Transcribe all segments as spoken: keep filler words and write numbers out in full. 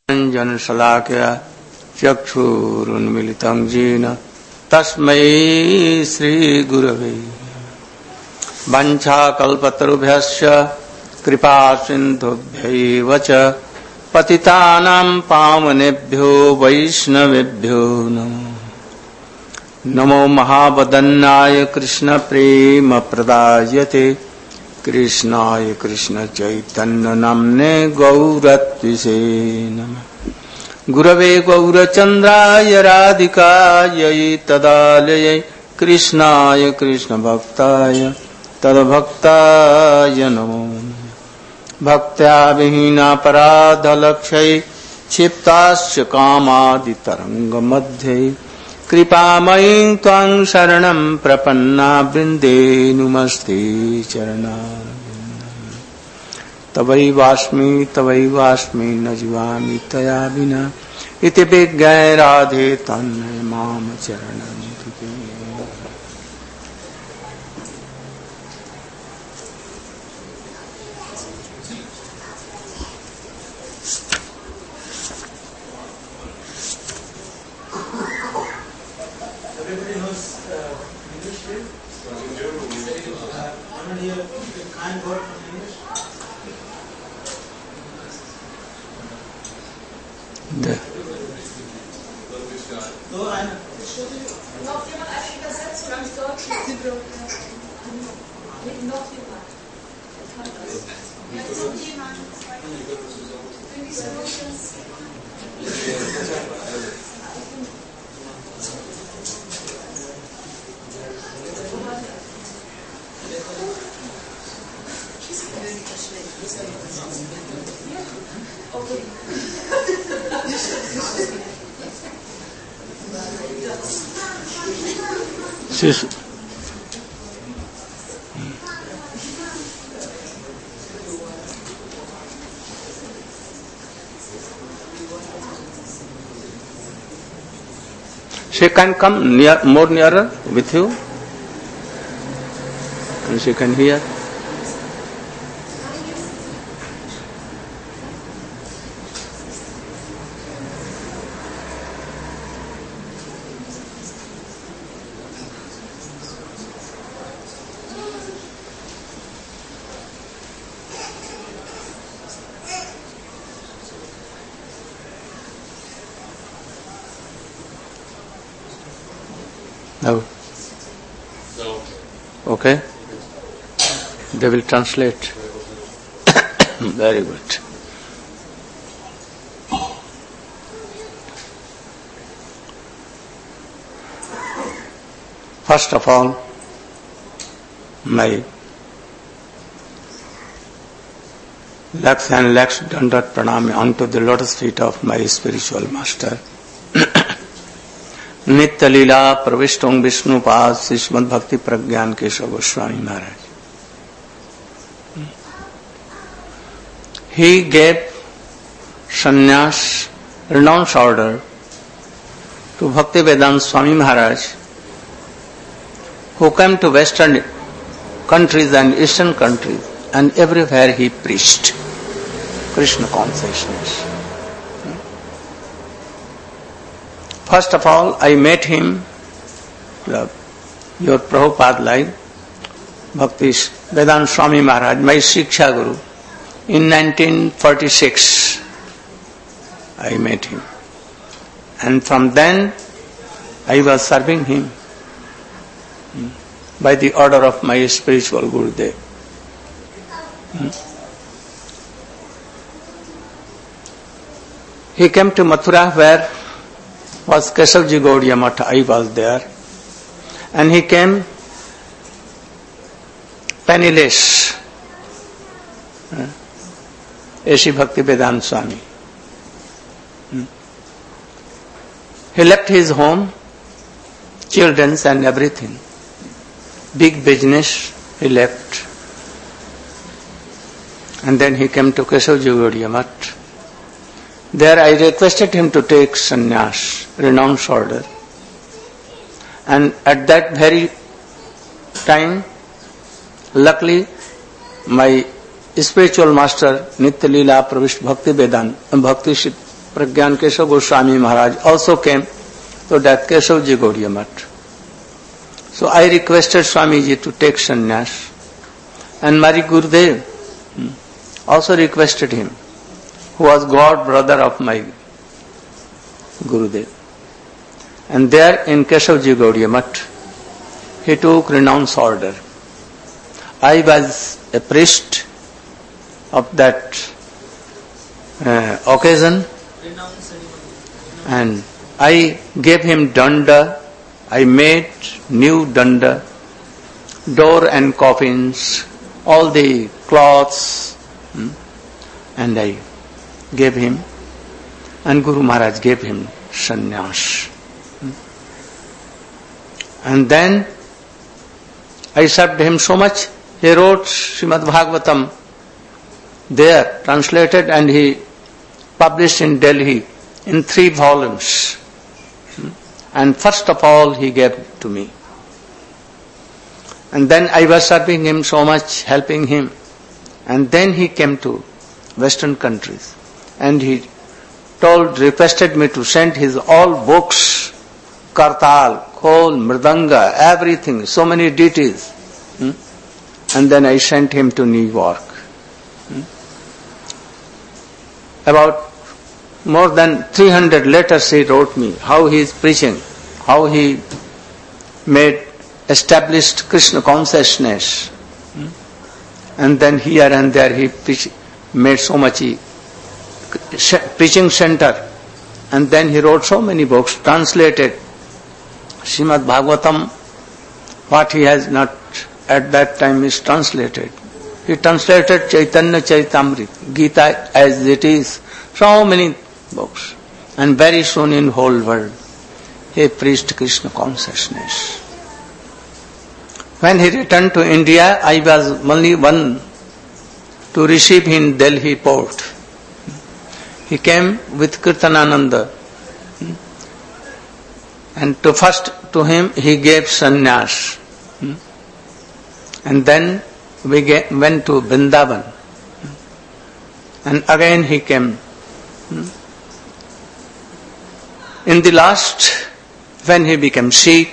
जन शलाकया चक्षुरुन्मिलितं येन तस्मै श्रीगुरवे वञ्चाकल्पतरुभ्यश्च कृपासिन्धुभ्यैव च पतितानां पावनेभ्यो वैष्णवेभ्यो नमो नमो महावदन्नाय कृष्णप्रेमप्रदायते कृष्णाय कृष्णचैतन्य नाम्ने गौरत्विषे नमः गुरवे गौरचन्द्राय राधिकायै तदालयै कृष्णाय कृष्णभक्ताय तद्भक्ताय नमो भक्त्या विहीनापराधलक्ष्यै क्षिप्ताश्च कामादितरङ्गमध्ये कृपामयीं त्वां शरणं प्रपन्ना वृन्दे नुमस्ते चरणारविन्दम् तवैवास्मि तवैवास्मि न जीवामि तया विना इति विज्ञाय राधे तन्मय माम चरणं तुभ्यं। Everybody knows uh, English here? Anyone here kind word from English? The No, I know. Noch jemand eine Übersetzung ans Deutsche? Noch jemand? Ja, noch jemand? Maybe solutions? Okay. She's she can come near, more nearer with you, and she can hear. No. No. Okay. They will translate. Very good. First of all, my lakhs and lakhs dandat pranam unto the lotus feet of my spiritual master. नित्य लीला प्रविष्टों विष्णुपाद श्रीमद् भक्ति प्रज्ञान केशव गोस्वामी महाराज. He gave sannyas, renounced order to Bhaktivedanta Swami Maharaj, who came to western countries and eastern countries, and everywhere he preached Krishna consciousness. First of all, I met him, your Prabhupada line, Bhakti Vedanta Swami Maharaj, my Shiksha Guru, in nineteen forty-six. I met him. And from then, I was serving him by the order of my spiritual Gurudev. He came to Mathura where was Keshavji Gaudiya Math. I was there. And he came penniless. A C Bhaktivedanta Swami. He left his home, children and everything. Big business he left. And then he came to Keshavji Gaudiya Math. There I requested him to take sannyas, renounced order. And at that very time, luckily, my spiritual master Nitya Leela Pravishta Bhakti Vedanta, Bhakti Pragyan Keshav Goswami Maharaj also came to that Keshavji Gaudiya Math. So I requested Swamiji to take sannyas, and Mari Gurudev also requested him, who was god brother of my Gurudev. And there in Keshavji Gaudiya Math, he took renounce order. I was a priest of that uh, occasion, and I gave him danda. I made new danda, door and coffins, all the cloths, hmm, and I gave him, and Guru Maharaj gave him sannyas. Hmm. And then I served him so much, he wrote Srimad Bhagavatam there, translated, and he published in Delhi in three volumes. And first of all, he gave to me. And then I was serving him so much, helping him. And then he came to Western countries. And he told, requested me to send his all books, Kartal, Khol, Mridanga, everything, so many deities. Hmm? And then I sent him to New York. Hmm? About more than three hundred letters he wrote me, how he is preaching, how he made, established Krishna consciousness. Hmm? And then here and there he preach, made so much he, preaching center. And then he wrote so many books, translated Srimad Bhagavatam, what he has not at that time is translated. He translated Chaitanya Charitamrita, Gita as it is, so many books. And very soon in whole world, he preached Krishna consciousness. When he returned to India, I was only one to receive him in Delhi port. He came with Kirtanananda. And to first to him he gave sannyas. And then we get, went to Vrindavan. And again he came. In the last, when he became sick,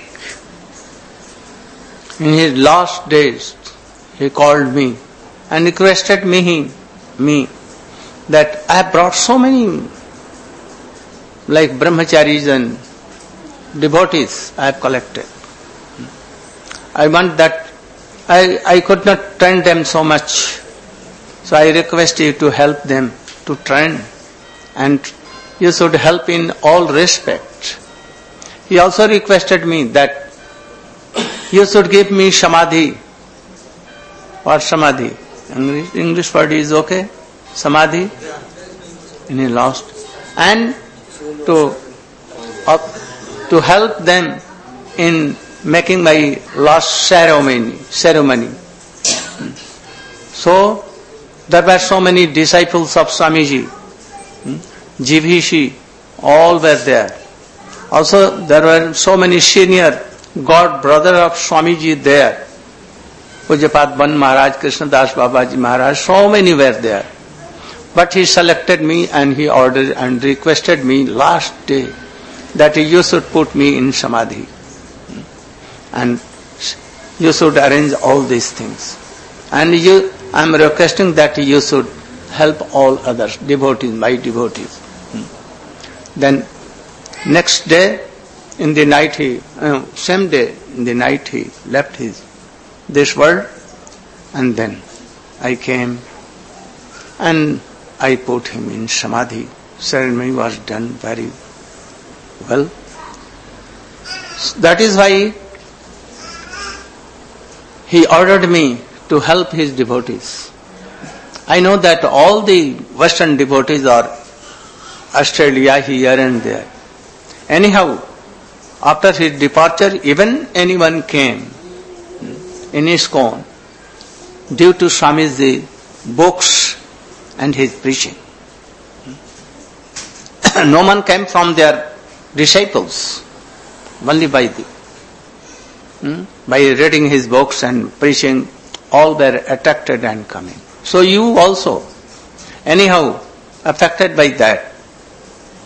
in his last days, he called me and requested me, me that I have brought so many, like brahmacharis and devotees I have collected. I want that, I, I could not train them so much. So I request you to help them to train, and you should help in all respect. He also requested me that you should give me samadhi. What samadhi? English, English word is okay? Samadhi? And he lost. And to, uh, to help them in making my last ceremony. ceremony. So, there were so many disciples of Swamiji. Jivhishi, all were there. Also, there were so many senior god brother of Swamiji there. Pujyapat Ban Maharaj, Krishnadas Babaji Maharaj, so many were there. But he selected me and he ordered and requested me last day that you should put me in Samadhi. And you should arrange all these things. And you, I am requesting that you should help all others, devotees, my devotees. Then next day, in the night he, uh, same day, in the night he left his, this world, and then I came and I put him in Samadhi. Ceremony was done very well. That is why he ordered me to help his devotees. I know that all the Western devotees are Australia, here and there. Anyhow, after his departure, even anyone came in ISKCON due to Swamiji's books and his preaching. No one came from their disciples, only by the, by reading his books and preaching, all were attracted and coming. So you also, anyhow, affected by that.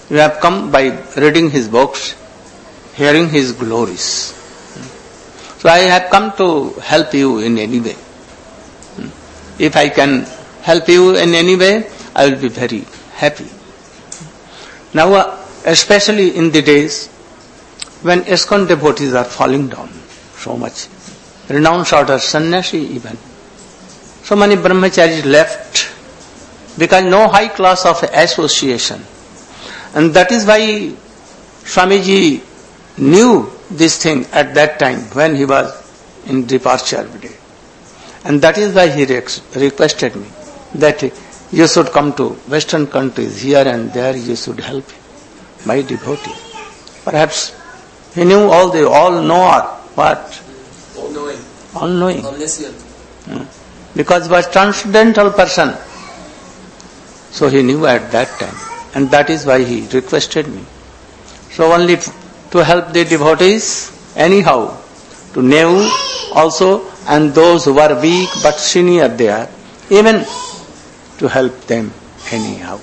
You have come by reading his books, hearing his glories. So I have come to help you in any way. If I can help you in any way, I will be very happy. Now, uh, especially in the days when ISKCON devotees are falling down so much, renounced order, sannyasi even, so many brahmacharis left because no high class of association. And that is why Swamiji knew this thing at that time when he was in departure day. And that is why he requested me that you should come to Western countries, here and there you should help my devotee. Perhaps he knew all the all-knower, what? All-knowing. All-knowing. Omniscient. Hmm. Because he was transcendental person. So he knew at that time. And that is why he requested me. So only to help the devotees, anyhow, to know also, and those who are weak but senior there, even to help them anyhow.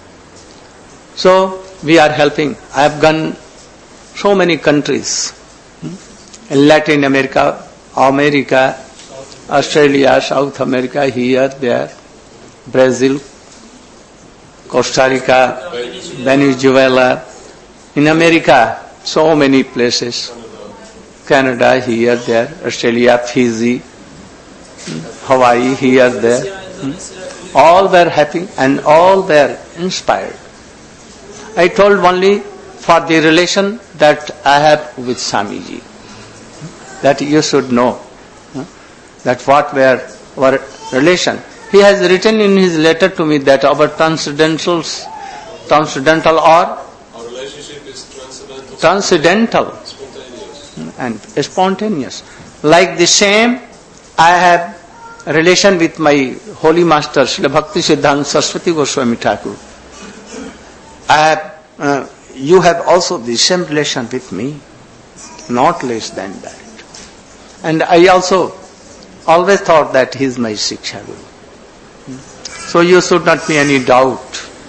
So we are helping. I have gone so many countries, in Latin America, America, Australia, South America, here, there, Brazil, Costa Rica, Venezuela, in America, so many places, Canada, here, there, Australia, Fiji, Hawaii, here, there. All were happy and all were inspired. I told only for the relation that I have with Swamiji, that you should know that what were our relation. He has written in his letter to me that our transcendentals, transcendental or Our relationship is transcendental. transcendental Spontaneous. and spontaneous. Like the same, I have a relation with my holy master, Srila Bhakti Siddhanta Saraswati Goswami Thakur. I have, uh, you have also the same relation with me, not less than that. And I also always thought that he is my Shiksha Guru. So you should not be any doubt.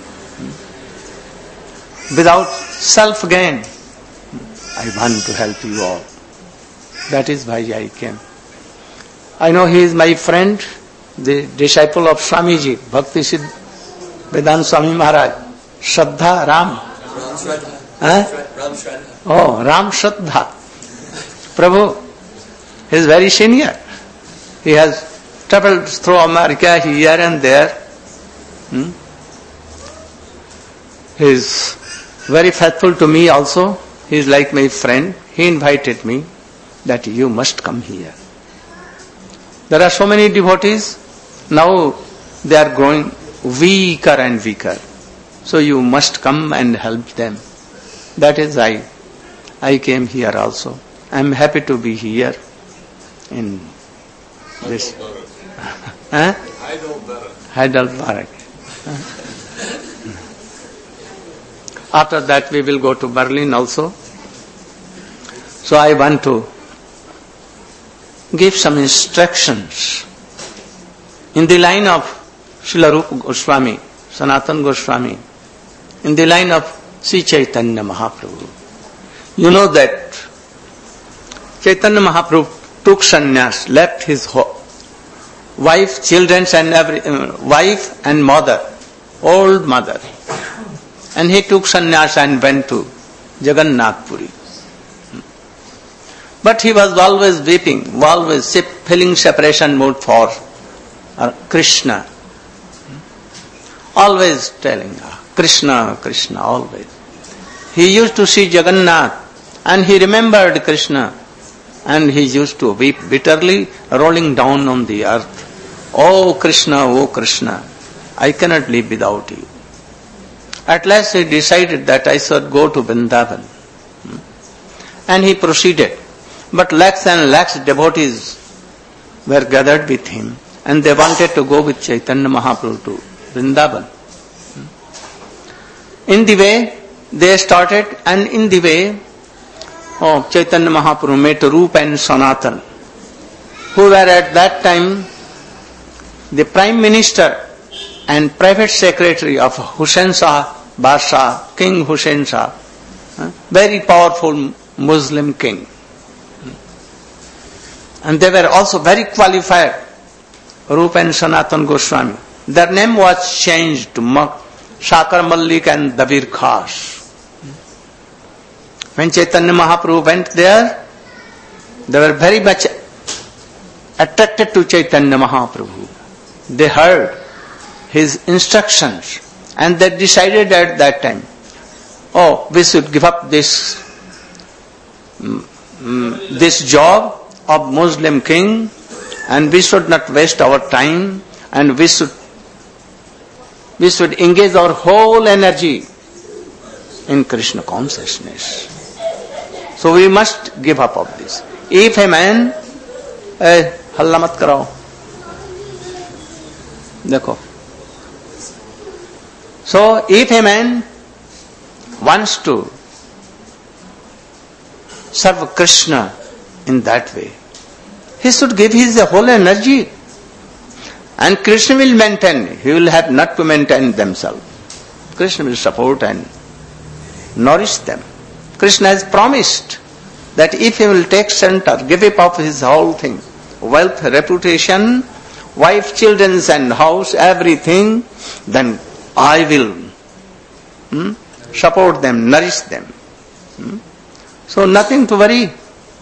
Without self-gain, I want to help you all. That is why I came. I know he is my friend, the disciple of Swamiji, Bhakti Siddh Vedanta Swami Maharaj, Shraddha Ram. Ram Shraddha. Huh? Ram Shraddha. Oh, Ram Shraddha. Prabhu, he is very senior. He has traveled through America here and there. Hmm? He is very faithful to me also. He is like my friend. He invited me that you must come here. There are so many devotees. Now they are growing weaker and weaker. So you must come and help them. That is why I came here also. I am happy to be here in this. Huh? Heidelberg. Heidelberg. After that we will go to Berlin also. So I want to give some instructions in the line of Srila Rupa Goswami, Sanatana Goswami, in the line of Sri Chaitanya Mahaprabhu. You know that Chaitanya Mahaprabhu took sannyas, left his ho- wife, children, and every uh, wife and mother, old mother, and he took sannyas and went to Jagannath Puri. But he was always weeping, always feeling separation mood for uh, Krishna. Always telling uh, Krishna, Krishna, always. He used to see Jagannath and he remembered Krishna and he used to weep bitterly, rolling down on the earth. Oh Krishna, oh Krishna, I cannot live without you. At last he decided that I should go to Vrindavan. And he proceeded. But lakhs and lakhs devotees were gathered with him and they wanted to go with Chaitanya Mahaprabhu to Vrindavan. In the way, they started and in the way, oh, Chaitanya Mahaprabhu met Rupa and Sanatan, who were at that time the Prime Minister and Private Secretary of Hussain Shah Basha, King Hussain Shah, uh, very powerful Muslim king. And they were also very qualified, Rupa and Sanatan Goswami. Their name was changed to Shakar Malik and Dabir Khas. When Chaitanya Mahaprabhu went there, they were very much attracted to Chaitanya Mahaprabhu. They heard his instructions and they decided at that time, oh, we should give up this, um, this job of Muslim king and we should not waste our time and we should we should engage our whole energy in Krishna consciousness. So we must give up of this. If a man, eh, halla mat karao. Dekho. So if a man wants to serve Krishna in that way, he should give his whole energy. And Krishna will maintain, he will have not to maintain themselves. Krishna will support and nourish them. Krishna has promised that if he will take center, give up his whole thing, wealth, reputation, wife, children and house, everything, then I will hmm, support them, nourish them. Hmm? So nothing to worry.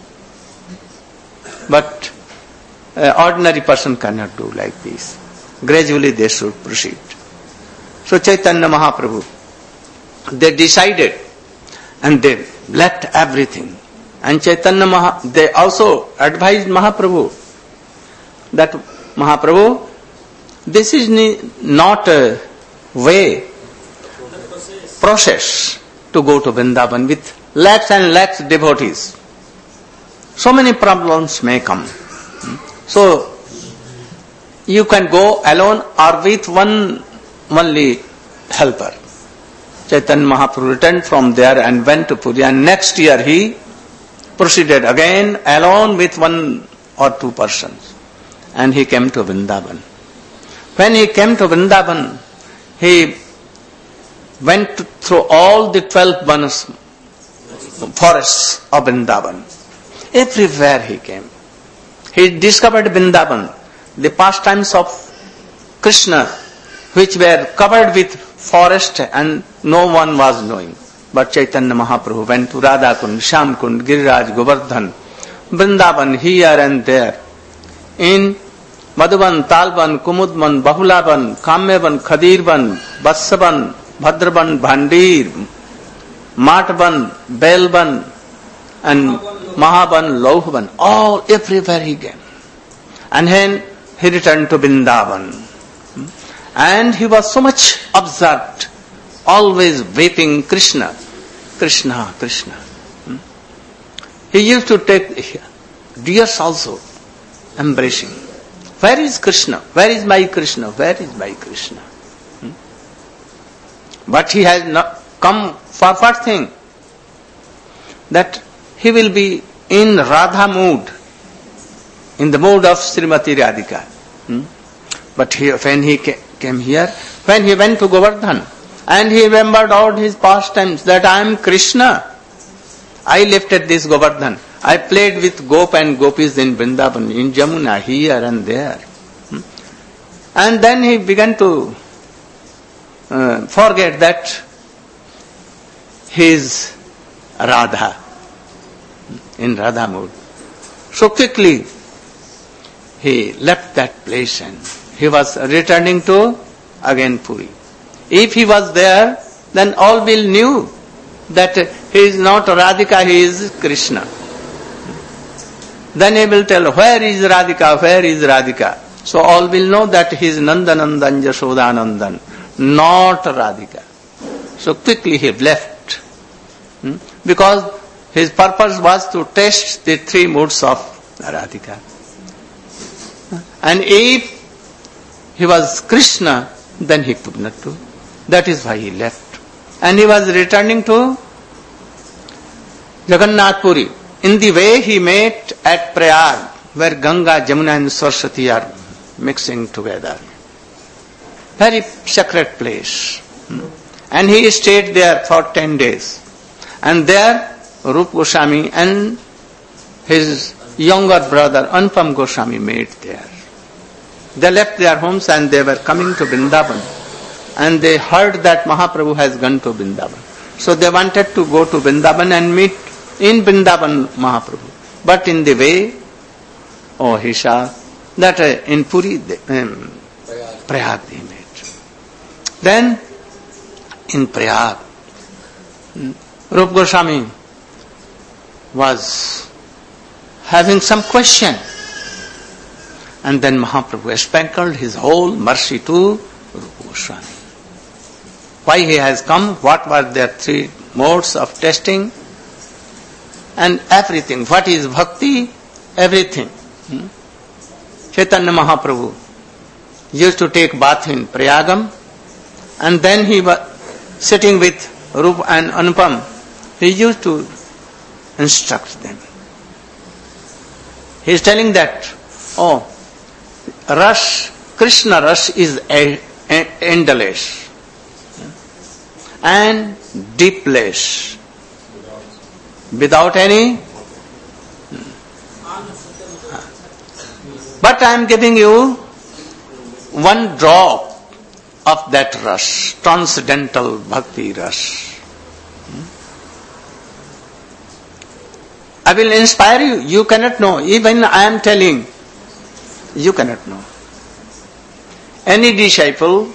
But an ordinary person cannot do like this. Gradually they should proceed. So Chaitanya Mahaprabhu, they decided and they left everything. And Chaitanya Maha, they also advised Mahaprabhu that Mahaprabhu, this is not a way, process to go to Vrindavan with lakhs and lakhs devotees. So many problems may come. So, you can go alone or with one only helper. Chaitanya Mahaprabhu returned from there and went to Puri, and next year he proceeded again alone with one or two persons. And he came to Vrindavan. When he came to Vrindavan, he went to, through all the twelve vanas, forests of Vrindavan. Everywhere he came. He discovered Vrindavan, the pastimes of Krishna, which were covered with forest and no one was knowing. But Chaitanya Mahaprabhu went to Radhakund, Shyamkund, Giriraj, Govardhan, Vrindavan, here and there. In Madhuban, Talban, Kumudban, Bahulaban, Kamyaban, Khadirban, Vatsaban, Bhadraban, Bhandir, Matban, Belban, and Mahaban, Lauhaban, all everywhere he came. And then he returned to Vrindavan. And he was so much absorbed, always weeping Krishna, Krishna, Krishna. He used to take tears also, embracing. Where is Krishna? Where is my Krishna? Where is my Krishna? But he has not come for what thing? That he will be in Radha mood, in the mood of Srimati Radhika. Hmm? But he, when he came here, when he went to Govardhan, and he remembered all his pastimes, that I am Krishna. I lifted this Govardhan. I played with Gop and Gopis in Vrindavan, in Jamuna, here and there. Hmm? And then he began to uh, forget that he is Radha, in Radha mood. So quickly he left that place and he was returning to again Puri. If he was there, then all will knew that he is not Radhika, he is Krishna. Then he will tell, where is Radhika, where is Radhika? So all will know that he is Nandanandan, Yashodanandan, not Radhika. So quickly he left. Hmm? Because his purpose was to test the three moods of Radhika. And if he was Krishna, then he could not do. That is why he left. And he was returning to Jagannath Puri. In the way he met at Prayag, where Ganga, Jamuna and Saraswati are mixing together. Very sacred place. And he stayed there for ten days. And there, Rupa Goswami and his younger brother Anupam Goswami met there. They left their homes and they were coming to Vrindavan. And they heard that Mahaprabhu has gone to Vrindavan. So they wanted to go to Vrindavan and meet in Vrindavan Mahaprabhu. But in the way, oh, he saw that uh, in Puri, um, Prayag they met. Then, in Prayag, Rupa Goswami was having some question. And then Mahaprabhu sprinkled his whole mercy to Rupa Goswami. Why he has come, what were their three modes of testing, and everything. What is bhakti? Everything. Hmm? Chaitanya Mahaprabhu used to take bath in Prayagam, and then he was sitting with Rupa and Anupam. He used to instruct them. He is telling that, oh, Ras, Krishna Ras is a, a, endless and deepless, without any. But I am giving you one drop of that Ras, transcendental bhakti Ras. I will inspire you. You cannot know. Even I am telling, you cannot know. Any disciple,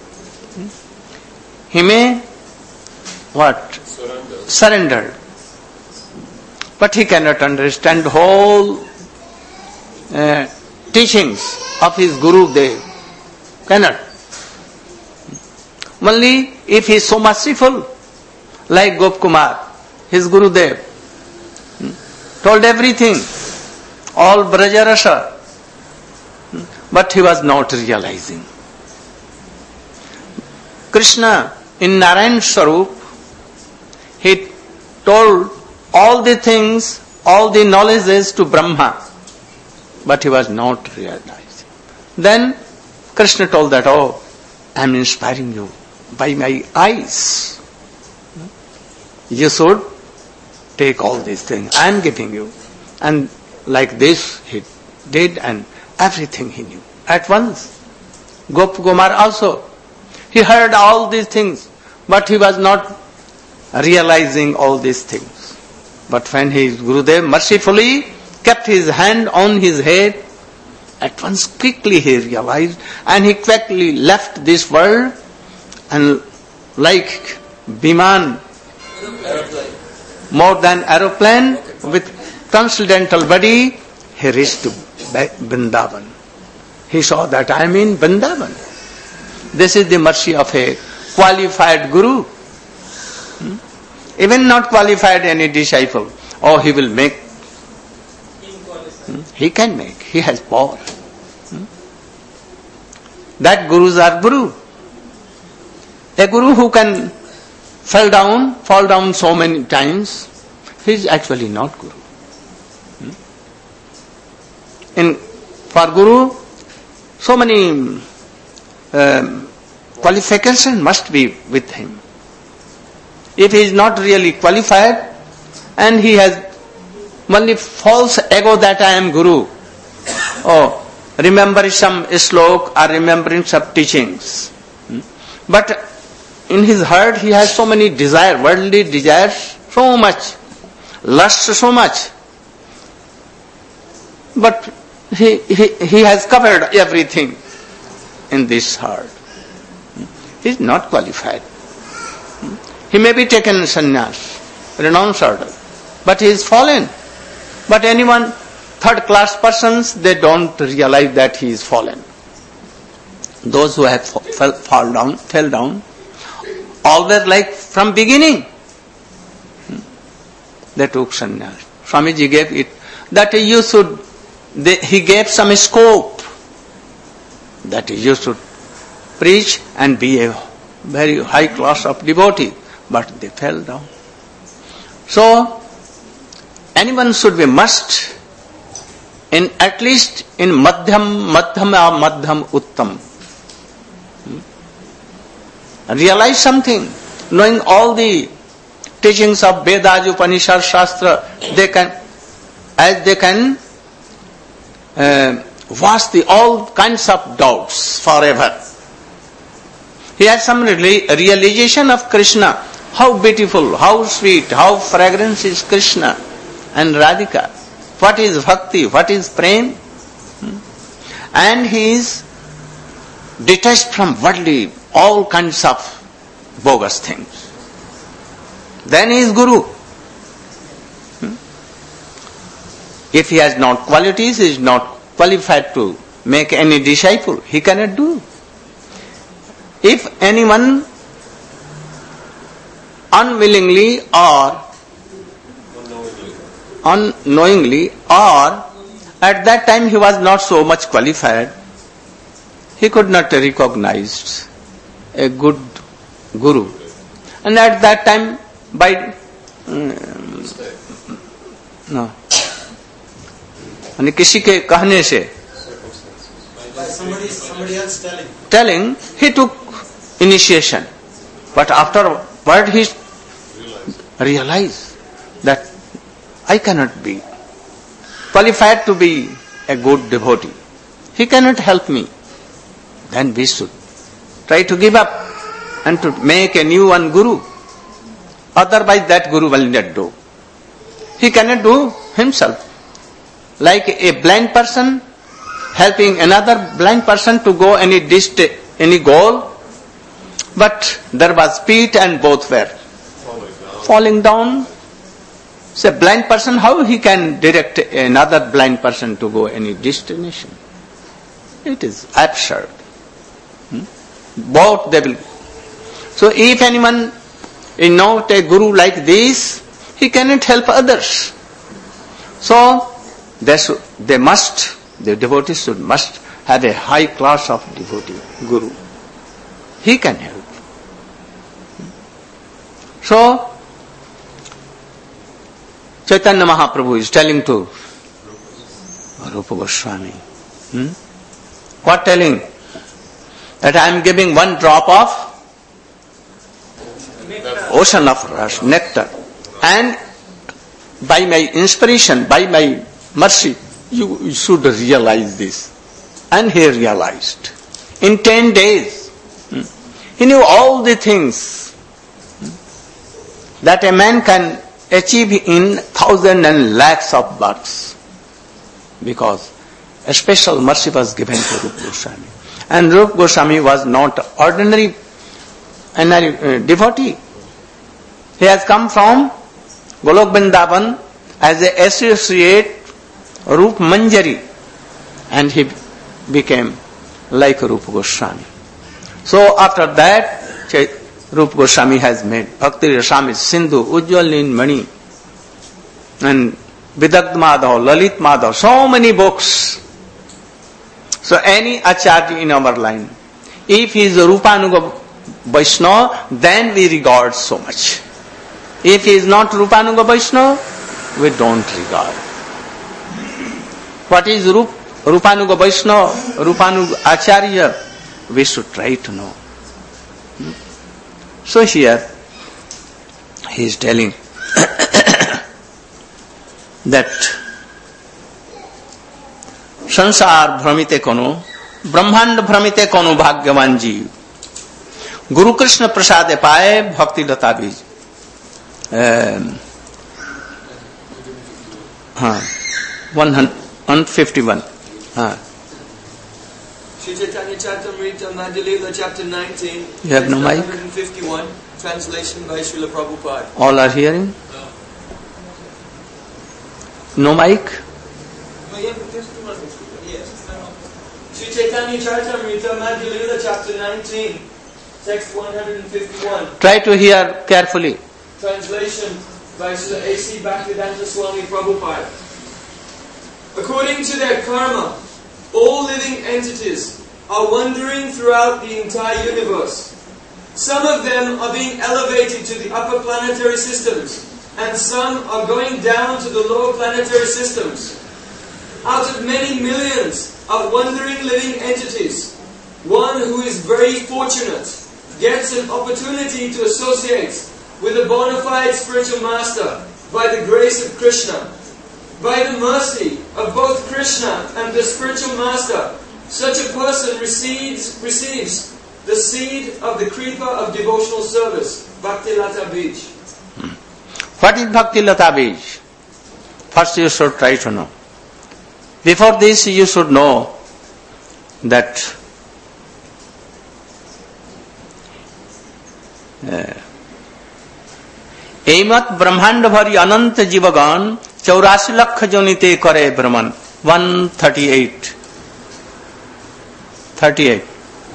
he may what? Surrender. Surrender. But he cannot understand whole uh, teachings of his Guru Dev. Cannot. Only if he is so merciful, like Gop Kumar, his Guru Dev, told everything, all Braja Rasa, but he was not realizing. Krishna, in Narayan Swarup, he told all the things, all the knowledges to Brahma, but he was not realizing. Then Krishna told that, oh, I am inspiring you by my eyes. You should take all these things. I am giving you. And like this he did, and everything he knew. At once. Gop Kumar also. He heard all these things, but he was not realizing all these things. But when his Gurudev mercifully kept his hand on his head, at once quickly he realized, and he quickly left this world, and like Biman, more than aeroplane, with transcendental body, he reached to Vrindavan. He saw that I am in Vrindavan. This is the mercy of a qualified Guru. Hmm? Even not qualified any disciple, oh, he will make. Hmm? He can make. He has power. Hmm? That Gurus are Guru. A Guru who can fall down, fall down so many times, he is actually not Guru. Hmm? In for Guru, so many um, qualifications must be with him. If he is not really qualified, and he has only false ego that I am Guru, or remember some slok or remembering some teachings. Hmm? But in his heart he has so many desires, worldly desires, so much, lust so much. But he, he, he has covered everything in this heart. He is not qualified. He may be taken sannyas, renounced order, but he is fallen. But anyone, third class persons, they don't realize that he is fallen. Those who have fell, fall down, fell down, always like from beginning, they took sannyas. Swamiji gave it, that you should, they, he gave some scope, that you should preach and be a very high class of devotee, but they fell down. So, anyone should be must, in at least in madhyam, madhyam or madhyam uttam. Hmm? Realize something. knowing all the teachings of Vedas, Upanishads, Shastra, they can, as they can uh, wash the all kinds of doubts forever. He has some realization of Krishna. How beautiful, how sweet, how fragrant is Krishna and Radhika. What is bhakti, what is prem? And he is detached from worldly, all kinds of bogus things. Then he is Guru. If he has not qualities, he is not qualified to make any disciple. He cannot do. If anyone unwillingly or unknowingly or at that time he was not so much qualified, he could not recognize a good guru. And at that time by um, no यानी किसी के कहने से By somebody, somebody else telling. telling, he took initiation. But afterward he realized that I cannot be qualified to be a good devotee. He cannot help me. Then we should try to give up and to make a new one guru. Otherwise that guru will not do. He cannot do himself. Like a blind person helping another blind person to go any dist- any goal, but there was speed and both were falling down. So a blind person, how he can direct another blind person to go any destination? It is absurd. Hmm? Both they will. So if anyone is not a guru like this, he cannot help others. So they, should, they must, the devotees should must have a high class of devotee, guru. He can help. So Chaitanya Mahaprabhu is telling to Rupa Goswami. Hmm? What telling? That I am giving one drop of ocean of rasa, nectar. And by my inspiration, by my mercy, you, you should realize this. And he realized. In ten days, hmm, he knew all the things hmm, that a man can achieve in thousand and lakhs of births, because a special mercy was given to Rupa Goswami. And Rupa Goswami was not ordinary uh, devotee. He has come from Golok Vrindavan as an associate Rup Manjari, and he became like Rupa Goswami. So after that, Rupa Goswami has made Bhakti Rasamrita Sindhu, Ujjwalin Mani, and Vidagdha Madhav, Lalit Madhav, so many books. So any Acharya in our line, if he is a Rupanuga Vaishnava, then we regard so much. If he is not Rupanuga Vaishnava, we don't regard. What is Rup, Rupanuga Vaishnava, Rupanuga Acharya? We should try to know. So here, he is telling that संसार भ्रमिते कोनो ब्रह्मांड भ्रमिते कोनो भाग्यवान जीव गुरु कृष्ण प्रसाद पाए भक्ति लता बीज हाँ वन फिफ्टी वन हाँ Sri Chaitanya Charitamrita Madhya-lila chapter nineteen, you have no mic? one fifty-one, translation by Srila Prabhupada. All are hearing? No mic? Sri Chaitanya Charitamrita Madhya-lila chapter nineteen, text one fifty-one. Try to hear carefully. Translation by Srila A C Bhaktivedanta Swami Prabhupada. According to their karma, all living entities are wandering throughout the entire universe. Some of them are being elevated to the upper planetary systems, and some are going down to the lower planetary systems. Out of many millions of wandering living entities, one who is very fortunate gets an opportunity to associate with a bona fide spiritual master by the grace of Krishna, by the mercy of both Krishna and the spiritual master, such a person receives, receives the seed of the creeper of devotional service, Bhakti Lata Bij. What is Bhakti Lata Bij? First you should try to know. Before this you should know that एमत ब्रह्मांड भरी अनंत जीवगण चौरासी लख जोनिते करे भ्रमण one thirty-eight. thirty-eight.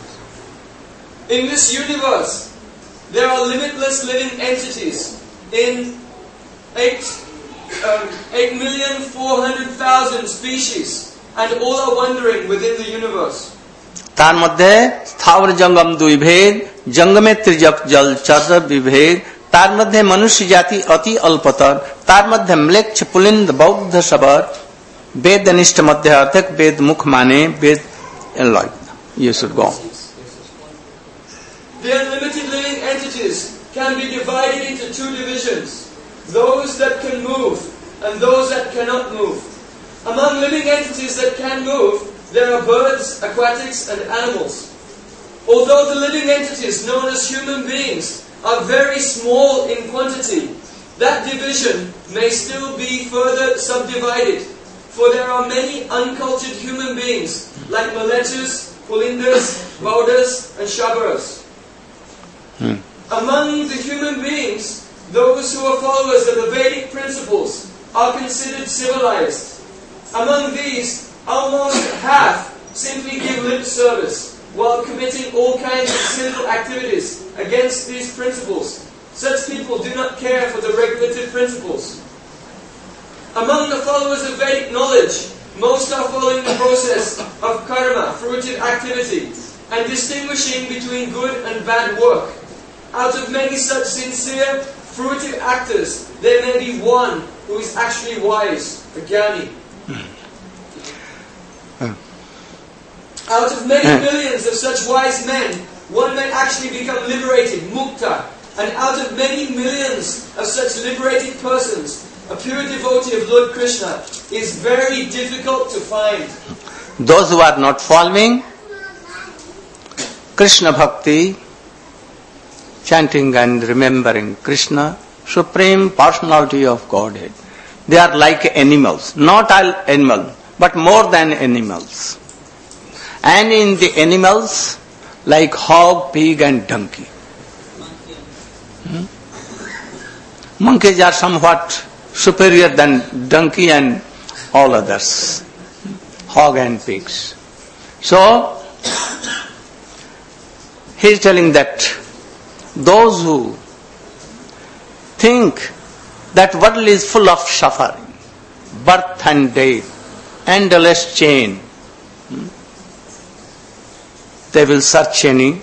In this universe, there are limitless living entities in eight, um, eight million four hundred thousand species, and all are wandering within the universe. तार मध्य स्थावर जंगम दुई भेद जंगमे त्रिजक जल चर विभेद तार मध्य मनुष्य जाति अति अल्पतर तार मध्य म्लेच्छ पुलिंद बौद्ध सबर वेद निष्ठ मध्य अर्थक वेद मुख माने वेद like you should go. The unlimited living entities can be divided into two divisions, those that can move and those that cannot move. Among living entities that can move, there are birds, aquatics and animals. Although the living entities known as human beings are very small in quantity, that division may still be further subdivided, for there are many uncultured human beings like Malechas, Pulindas, Baudas and Shabaras. Hmm. Among the human beings, those who are followers of the Vedic principles are considered civilized. Among these, almost half simply give lip service while committing all kinds of sinful activities against these principles. Such people do not care for the regulative principles. Among the followers of Vedic knowledge, most are following the process of karma, fruitive activity, and distinguishing between good and bad work. Out of many such sincere, fruitive actors, there may be one who is actually wise, a jnani. Out of many millions of such wise men, one may actually become liberated, mukta. And out of many millions of such liberated persons, a pure devotee of Lord Krishna is very difficult to find. Those who are not following Krishna Bhakti, chanting and remembering Krishna, Supreme Personality of Godhead, they are like animals. Not all animals, but more than animals. And in the animals, like hog, pig and donkey. Hmm? Monkeys are somewhat superior than donkey and all others. Hog and pigs. So, he is telling that those who think that world is full of suffering, birth and death, endless chain, they will search any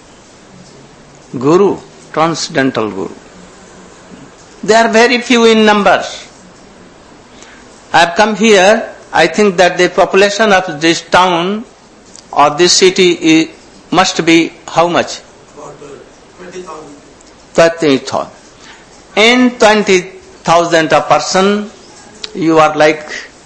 guru, transcendental guru. They are very few in numbers. I have come here, I think that the population of this town or this city is, must be how much? About twenty thousand. twenty thousand. In twenty thousand a person, you are like,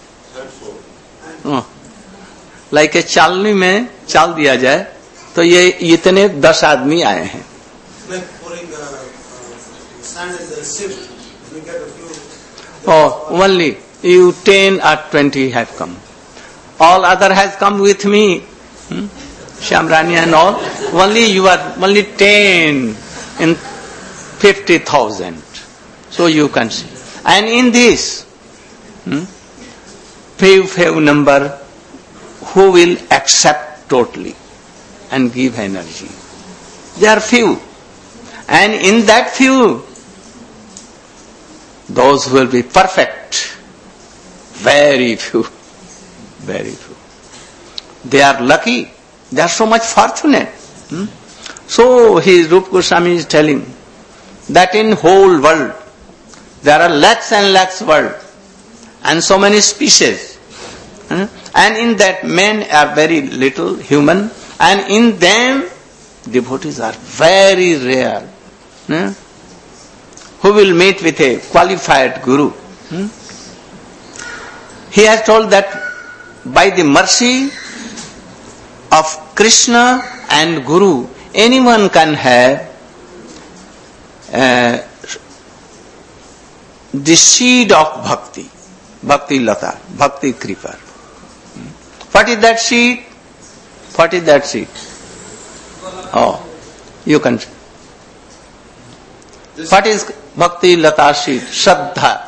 oh, like a चालनी में चाल दिया जाए तो ये इतने दस आदमी आए हैं. Like pouring uh, uh, sand in the sieve, we get a few. Oh, only you ten or twenty have come. All other has come with me. Hmm? Shamrani and all. Only you are only ten in fifty thousand. So you can see. And in this, hmm, few few number who will accept totally and give energy. There are few. And in that few, those who will be perfect, very few, very few. They are lucky. They are so much fortunate. Hmm? So his Rupa Goswami is telling that in whole world there are lakhs and lakhs world and so many species. Hmm? And in that men are very little human, and in them devotees are very rare. Hmm? Who will meet with a qualified guru? Hmm? He has told that by the mercy of Krishna and Guru, anyone can have uh, the seed of bhakti, bhakti lata, bhakti kripa. What is that seed? What is that seed? Oh, you can. What is bhakti lata seed? Shraddha.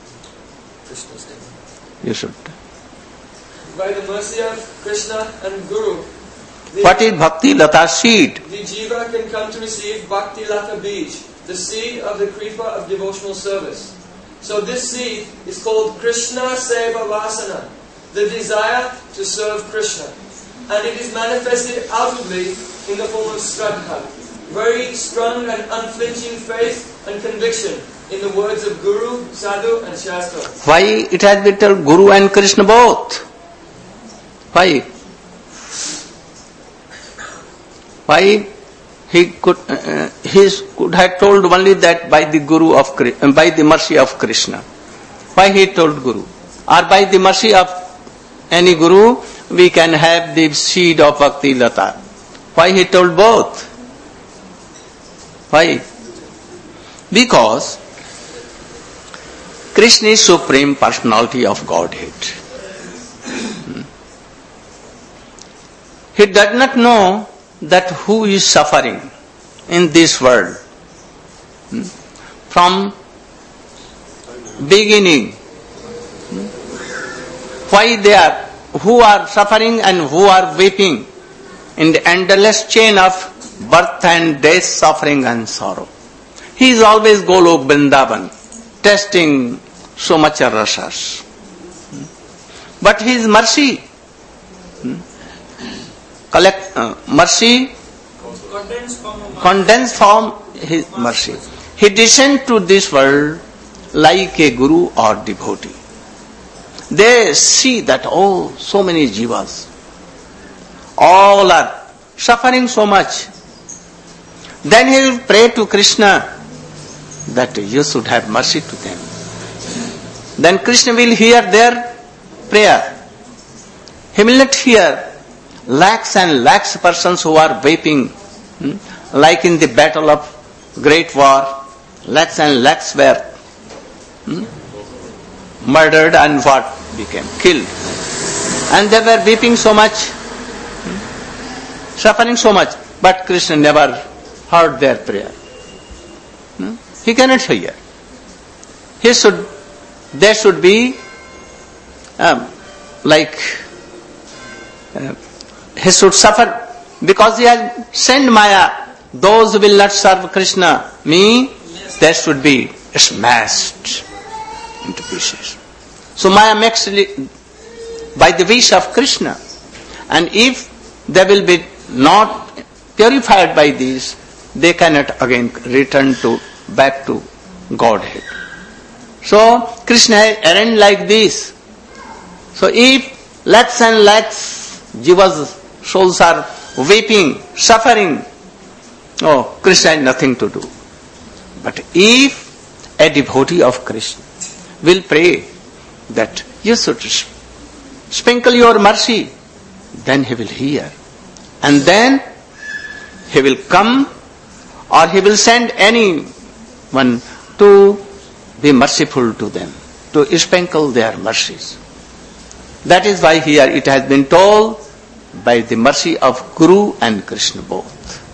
You should. By the mercy of Krishna and Guru, what is bhakti lata seed? The jiva can come to receive bhakti lata bij, the seed of the kripa of devotional service. So this seed is called Krishna Seva Vasana, the desire to serve Krishna. And it is manifested outwardly in the form of Shraddha, very strong and unflinching faith and conviction in the words of Guru, Sadhu and Shastra. Why it has been told Guru and Krishna both? Why? Why he could uh, he could have told only that by the Guru of uh, by the mercy of Krishna? Why he told Guru? Or by the mercy of any Guru we can have the seed of Bhakti Lata? Why he told both? Why? Because Krishna is Supreme Personality of Godhead. He does not know that who is suffering in this world. From beginning, why they are, who are suffering and who are weeping in the endless chain of birth and death, suffering and sorrow. He is always Golok Vrindavan, testing so much rasas. But his mercy, collect uh, mercy, condensed form his mercy. He descended to this world like a guru or devotee. They see that, oh, so many jivas, all are suffering so much. Then he will pray to Krishna that you should have mercy to them. Then Krishna will hear their prayer. He will not hear lakhs and lakhs of persons who are weeping, hmm? like in the battle of great war, lakhs and lakhs were hmm? murdered and what became killed. And they were weeping so much, hmm? suffering so much, but Krishna never heard their prayer. Hmm? He cannot hear. He should, there should be um, like uh, he should suffer because he has sent Maya. Those who will not serve Krishna, me, they should be smashed into pieces. So Maya makes by the wish of Krishna. And if they will be not purified by these, they cannot again return to back to Godhead. So Krishna has arranged like this. So if lakhs and lakhs jivas, souls are weeping, suffering, oh, Krishna has nothing to do. But if a devotee of Krishna will pray that you should sprinkle your mercy, then he will hear. And then he will come or he will send anyone to be merciful to them, to sprinkle their mercies. That is why here it has been told by the mercy of Guru and Krishna both.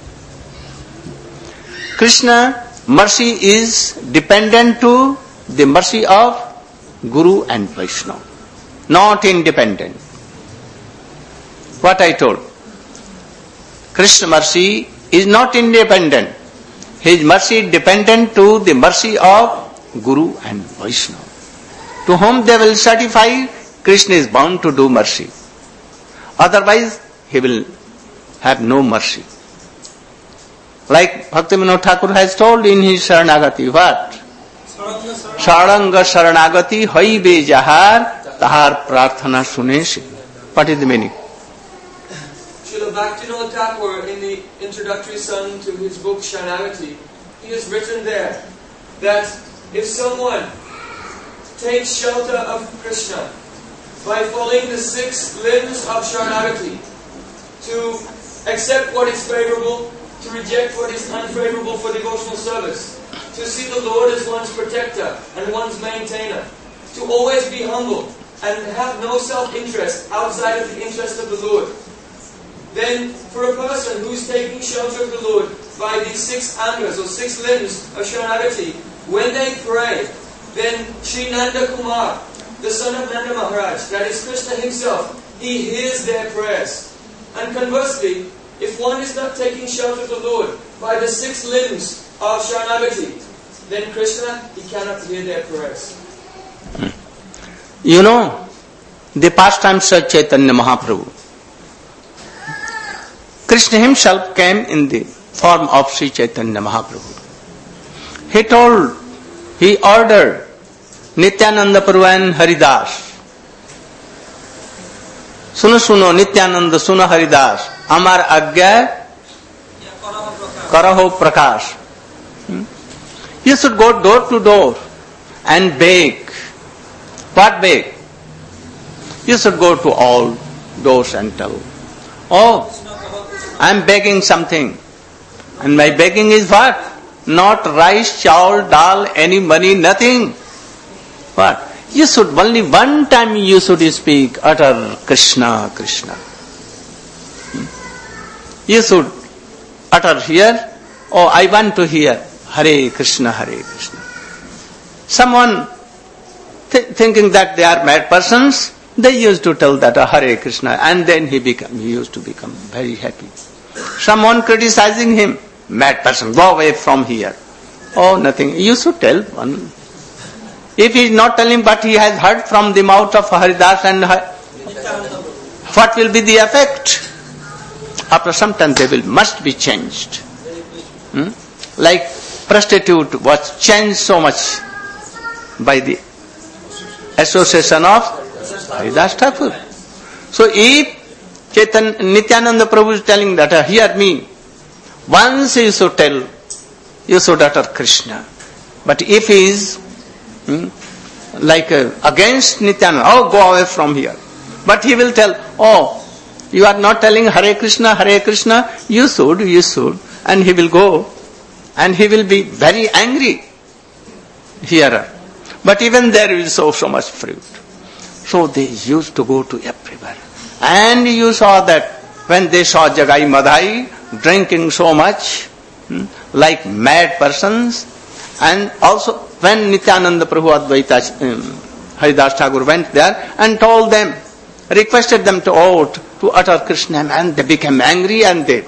Krishna mercy is dependent to the mercy of Guru and Vaishnava, not independent. What I told, Krishna mercy is not independent. His mercy is dependent to the mercy of Guru and Vaishnava. To whom they will certify, Krishna is bound to do mercy. Otherwise, he will have no mercy. Like Bhaktivinoda Thakur has told in his Sharanagati, what? Saranga Sharanagati hoibe jahar tahar prarthana suneshi. What is the meaning? Srila Srila Bhaktivinoda Thakur, in the introductory song to his book Sharanagati, he has written there that if someone takes shelter of Krishna by following the six limbs of Sharanagati, to accept what is favorable, to reject what is unfavorable for devotional service, to see the Lord as one's protector and one's maintainer, to always be humble and have no self-interest outside of the interest of the Lord, then for a person who's taking shelter of the Lord by these six angas or six limbs of Sharanagati, when they pray, then Sri Nanda Kumar, the son of Nanda Maharaj, that is Krishna himself, he hears their prayers. And conversely, if one is not taking shelter of the Lord by the six limbs of Sharanagati, then Krishna, he cannot hear their prayers. You know, the pastimes of Chaitanya Mahaprabhu. Krishna himself came in the form of Sri Chaitanya Mahaprabhu. He told, he ordered Nityananda Prabhu and Haridas, सुनो सुनो नित्यानंद सुनो हरिदास अमर आज्ञा करहो प्रकाश. You should go door to door and beg. What beg? You should go to all doors and tell, oh, I am begging something. And my begging is what? Not rice, chawl, dal, any money, nothing. What? You should only one time you should speak, utter Krishna, Krishna. You should utter here, oh, I want to hear Hare Krishna, Hare Krishna. Someone th- thinking that they are mad persons, they used to tell that, oh, Hare Krishna, and then he become, he used to become very happy. Someone criticizing him, mad person, go away from here. Oh, nothing. You should tell one. If he is not telling, but he has heard from the mouth of Haridas and Har- what will be the effect? After some time they will must be changed. Hmm? Like prostitute was changed so much by the association of Haridas Thakur. So if Chaitanya Nityananda Prabhu is telling that, uh, hear me, once you should tell, you should utter Krishna. But if he is hmm, like uh, against Nityananda, oh, go away from here. But he will tell, oh, you are not telling Hare Krishna, Hare Krishna, you should, you should. And he will go and he will be very angry hearer. But even there is so, so much fruit. So they used to go to everywhere. And you saw that when they saw Jagai Madhai drinking so much, hmm, like mad persons, and also when Nityananda Prabhu Advaita um, Haridas Thakur went there and told them, requested them to, oh, to, to utter Krishna, and they became angry and they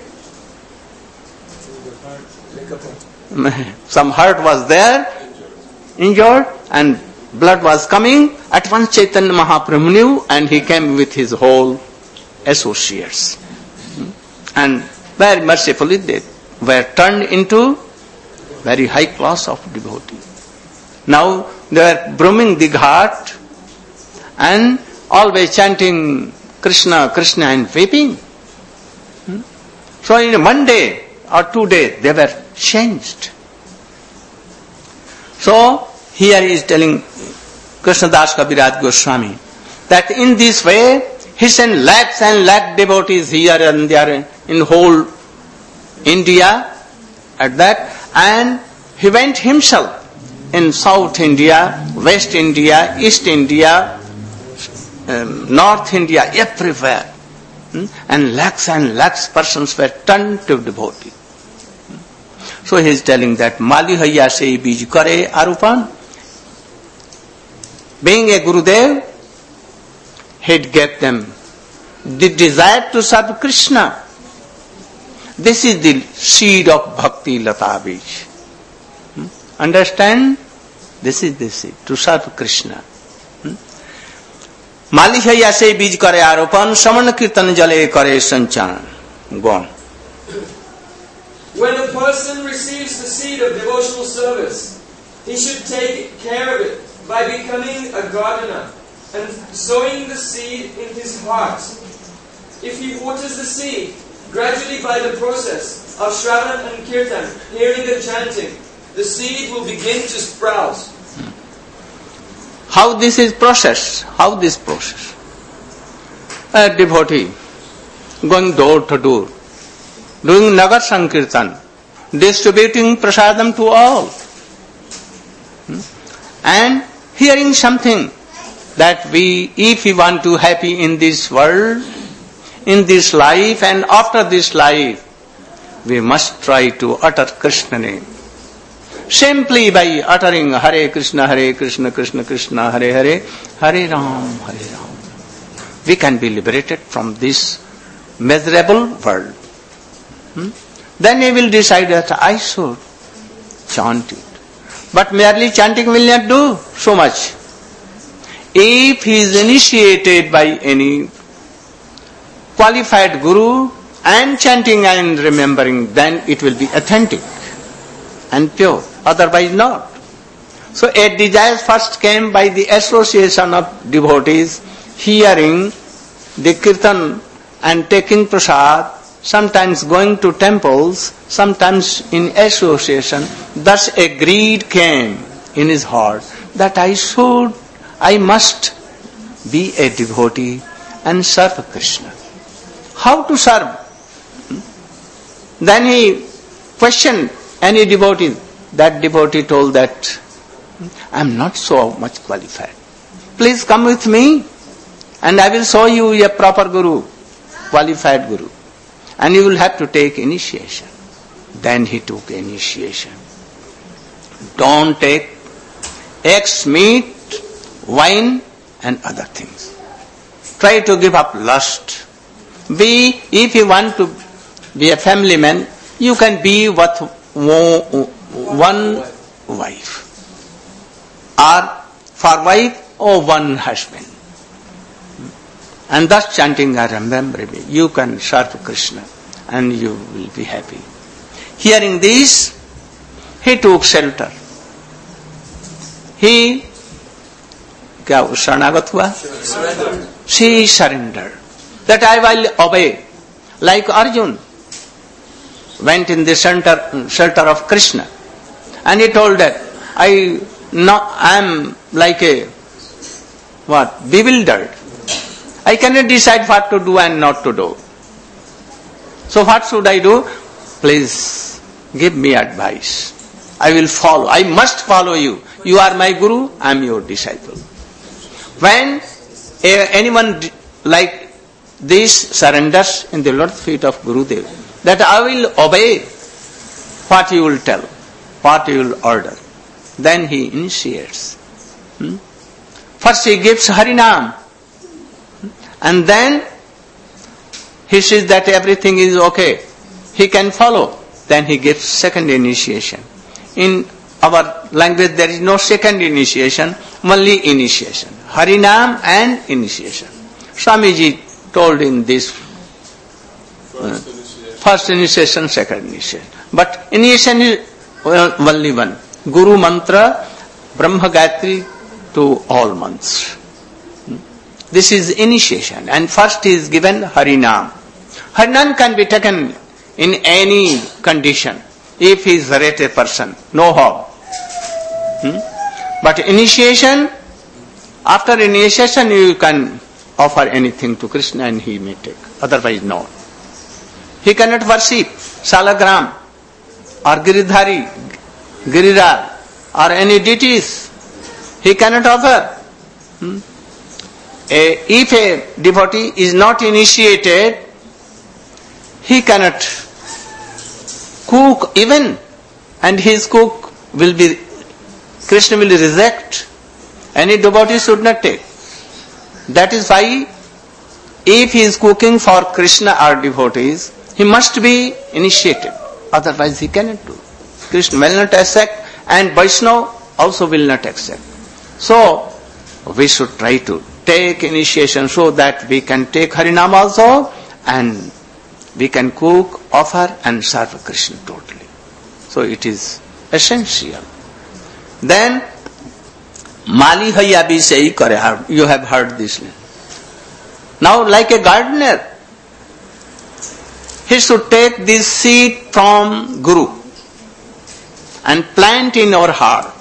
some hurt was there, injured, and blood was coming. At once Chaitanya Mahaprabhu knew and he came with his whole associates. And very mercifully they were turned into very high class of devotee. Now they were brooming the ghat and always chanting Krishna, Krishna and weeping. So in one day or two days they were changed. So here he is telling Krishnadas Kaviraj Goswami that in this way he sent lakhs and lakh devotees here and there in whole India at that, and he went himself in South India, West India, East India, um, North India, everywhere. Hmm? And lakhs and lakhs persons were turned to devotee. Hmm? So he is telling that Mali Haya se bij kare arupan. Being a Gurudev, he'd get them the desire to serve Krishna. This is the seed of Bhakti Lata Bij. Hmm? Understand? This is the seed, to serve Krishna. Mali Haya se bij kare aropan, Samana Kirtan jale kare sanchan. Go on. When a person receives the seed of devotional service, he should take care of it by becoming a gardener and sowing the seed in his heart. If he waters the seed Gradually, by the process of Shravanam and Kirtan, hearing and chanting, the seed will begin to sprout. How this is processed? How this process? A devotee going door to door, doing Nagar Sankirtan, distributing prasadam to all, and hearing something that we, if we want to happy in this world, in this life and after this life, we must try to utter Krishna name. Simply by uttering Hare Krishna, Hare Krishna, Krishna Krishna, Hare Hare, Hare Ram, Hare Ram, we can be liberated from this miserable world. Hmm? Then we will decide that I should chant it. But merely chanting will not do so much. If he is initiated by any qualified guru and chanting and remembering, then it will be authentic and pure. Otherwise not. So a desire first came by the association of devotees, hearing the kirtan and taking prasad, sometimes going to temples, sometimes in association. Thus a greed came in his heart that I should, I must be a devotee and serve Krishna. How to serve? Then he questioned any devotee. That devotee told that, I am not so much qualified. Please come with me and I will show you a proper guru, qualified guru. And you will have to take initiation. Then he took initiation. Don't take eggs, meat, wine and other things. Try to give up lust. Be, if you want to be a family man, you can be with one wife. Or for wife or one husband. And thus chanting or remembering, you can serve Krishna and you will be happy. Hearing this, he took shelter. He, क्या शरणागत हुआ? She surrendered. That I will obey. Like Arjun went in the center, shelter of Krishna. And he told that, I not, I am like a, what, bewildered. I cannot decide what to do and not to do. So what should I do? Please give me advice. I will follow. I must follow you. You are my guru, I am your disciple. When a, anyone like this surrenders in the Lord's feet of Gurudev, that I will obey what you will tell, what you will order. Then he initiates. Hmm? First he gives Harinam. And then he sees that everything is okay. He can follow. Then he gives second initiation. In our language there is no second initiation, only initiation. Harinam and initiation. Swamiji told in this uh, first initiation, second initiation. But initiation is well, only one. Guru mantra, Brahma Gayatri to all months. This is initiation. And first is given Harinam. Harinam can be taken in any condition. If he is a rated person, no harm. Hmm? But initiation, after initiation you can offer anything to Krishna and he may take. Otherwise no. He cannot worship Salagram or Giridhari, Giriraj or any deities. He cannot offer. Hmm? A, if a devotee is not initiated, he cannot cook even, and his cook will be, Krishna will reject. Any devotee should not take. That is why, if he is cooking for Krishna or devotees, he must be initiated. Otherwise he cannot do. Krishna will not accept, and Vaishnava also will not accept. So, we should try to take initiation so that we can take Harinam also and we can cook, offer and serve Krishna totally. So it is essential. Then, Mali Haya Bisai Kare, you have heard this. Now like a gardener, he should take this seed from Guru and plant in our heart.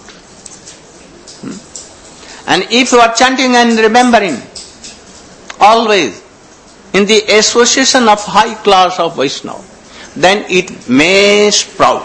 And if you are chanting and remembering always in the association of high class of Vaishnava, then it may sprout.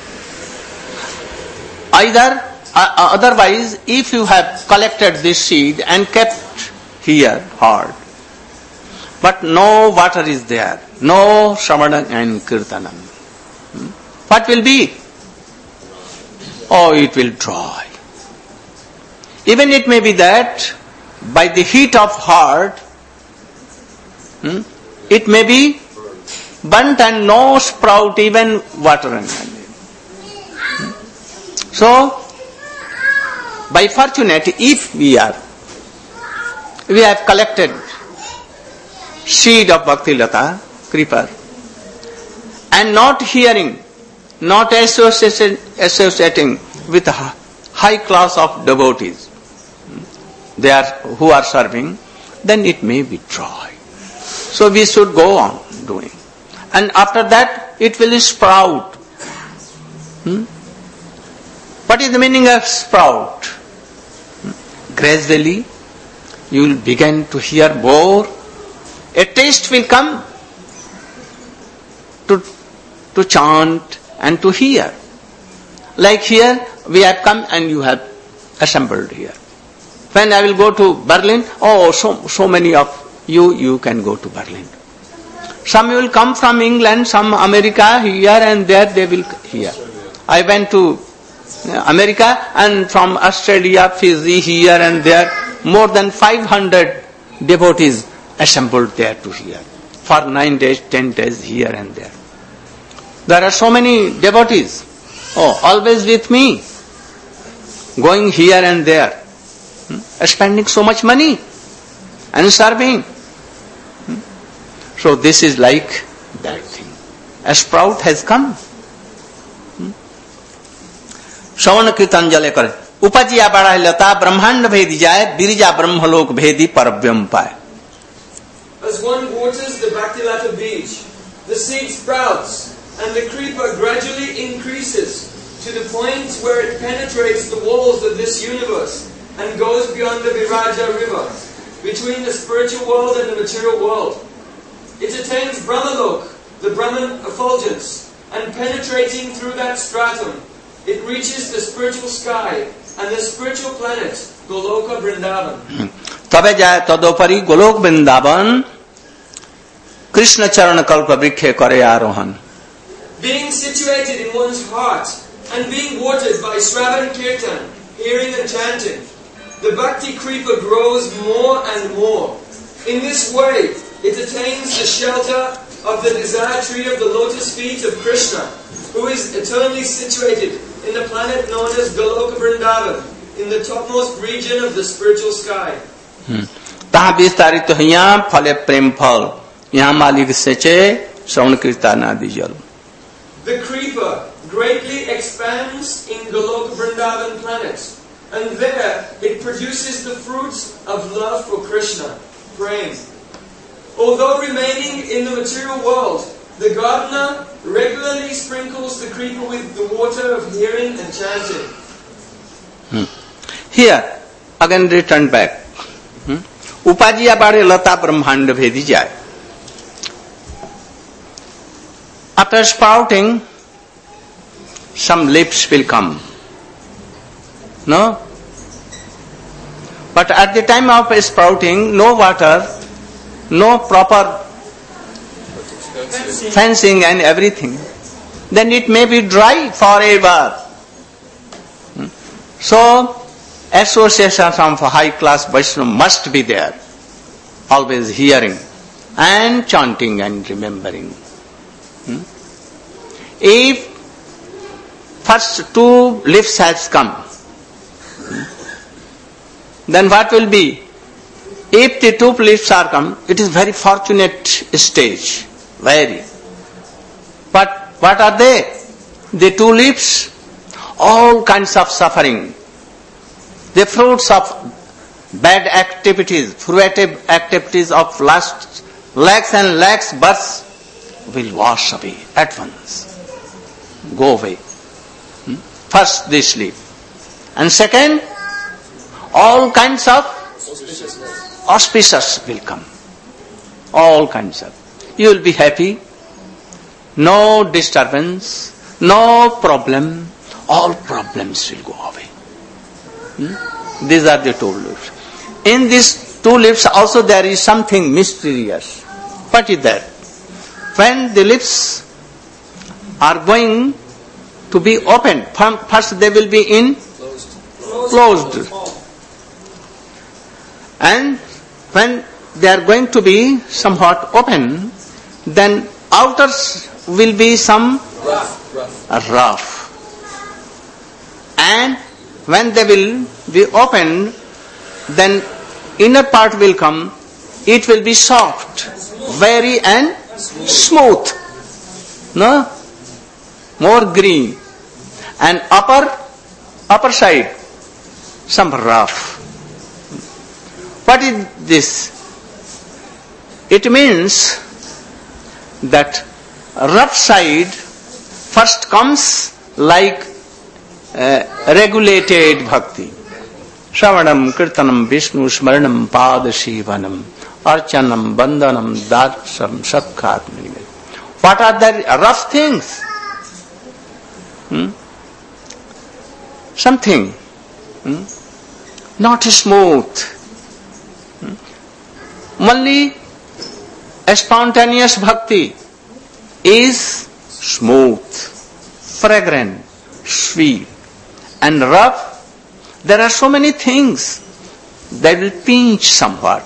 Either, uh, otherwise, if you have collected this seed and kept here hard, but no water is there, no Shravanam and Kirtanam, hmm? what will be? Oh, it will dry. Even it may be that by the heat of heart, hmm, it may be burnt and no sprout, even water and hmm. So, by fortunate, if we are, we have collected seed of Bhakti Lata, creeper, and not hearing, not associating, associating with a high class of devotees, they are who are serving, then it may be dry. So we should go on doing. And after that, it will sprout. Hmm? What is the meaning of sprout? Hmm? Gradually, you will begin to hear more. A taste will come to, to chant and to hear. Like here, we have come and you have assembled here. When I will go to Berlin, oh, so, so many of you, you can go to Berlin. Some will come from England, some America, here and there they will hear. I went to America and from Australia, Fiji, here and there, more than five hundred devotees assembled there to hear. For nine days, ten days, here and there. There are so many devotees, oh, always with me, going here and there. Spending so much money and serving. So this is like that thing. A sprout has come. Shravan Kirtan jale kare. Upajiya bada lata brahmand bhedi jaye birija brahmalok bhedi paravyam paye. As one waters the Bhakti Lata beach, the seed sprouts and the creeper gradually increases to the point where it penetrates the walls of this universe and goes beyond the Viraja river, between the spiritual world and the material world. It attains Brahmalok, the Brahman effulgence, and penetrating through that stratum, it reaches the spiritual sky and the spiritual planet, Goloka Vrindavan. Tabe jaya tadopari Golok Vrindavan, Krishna Charana Kalpa Vrikshe kare arohan. Being situated in one's heart and being watered by Shravan Kirtan, hearing and chanting, the Bhakti creeper grows more and more. In this way, it attains the shelter of the desire tree of the lotus feet of Krishna, who is eternally situated in the planet known as Goloka Vrindavan, in the topmost region of the spiritual sky. Taha vistarit hiya phale prem phal. Yaha malik seche Shravan Kirtan adi jal. The creeper greatly expands in Goloka Vrindavan planet. And there it produces the fruits of love for Krishna, prem. Although remaining in the material world, the gardener regularly sprinkles the creeper with the water of hearing and chanting. Hmm. Here, again return back. Hmm? Upajiya bade lata brahmand bhedi jay. After sprouting, some leaves will come. No? But at the time of sprouting, no water, no proper fencing. fencing and everything, then it may be dry forever. So, association of high class Vaishnava must be there, always hearing and chanting and remembering. If first two leaves has come, then what will be? If the two leaves are come, it is very fortunate stage, very. But what are they? The two leaves, all kinds of suffering, the fruits of bad activities, fruitive activities of last lakhs and lakhs births will wash away at once. Go away. Hmm? First they sleep. And second, all kinds of auspicious will come. All kinds of. You will be happy. No disturbance. No problem. All problems will go away. Hmm? These are the two lips. In these two lips also there is something mysterious. What is that? When the lips are going to be opened, first they will be in closed. And when they are going to be somewhat open, then outers will be some Rough. Rough. rough. And when they will be opened, then inner part will come, it will be soft, very and smooth. No? More green. And upper, upper side, some rough. What is this? It means that rough side first comes like uh, regulated bhakti. Shravanam, Kirtanam, Vishnu, Smaranam, Padashivanam, Archanam, Bandhanam, Darsam, Satkhatmani. What are the rough things? Hmm? Something hmm? not smooth. Hmm? Only a spontaneous bhakti is smooth, fragrant, sweet, and rough. There are so many things that will pinch somewhat.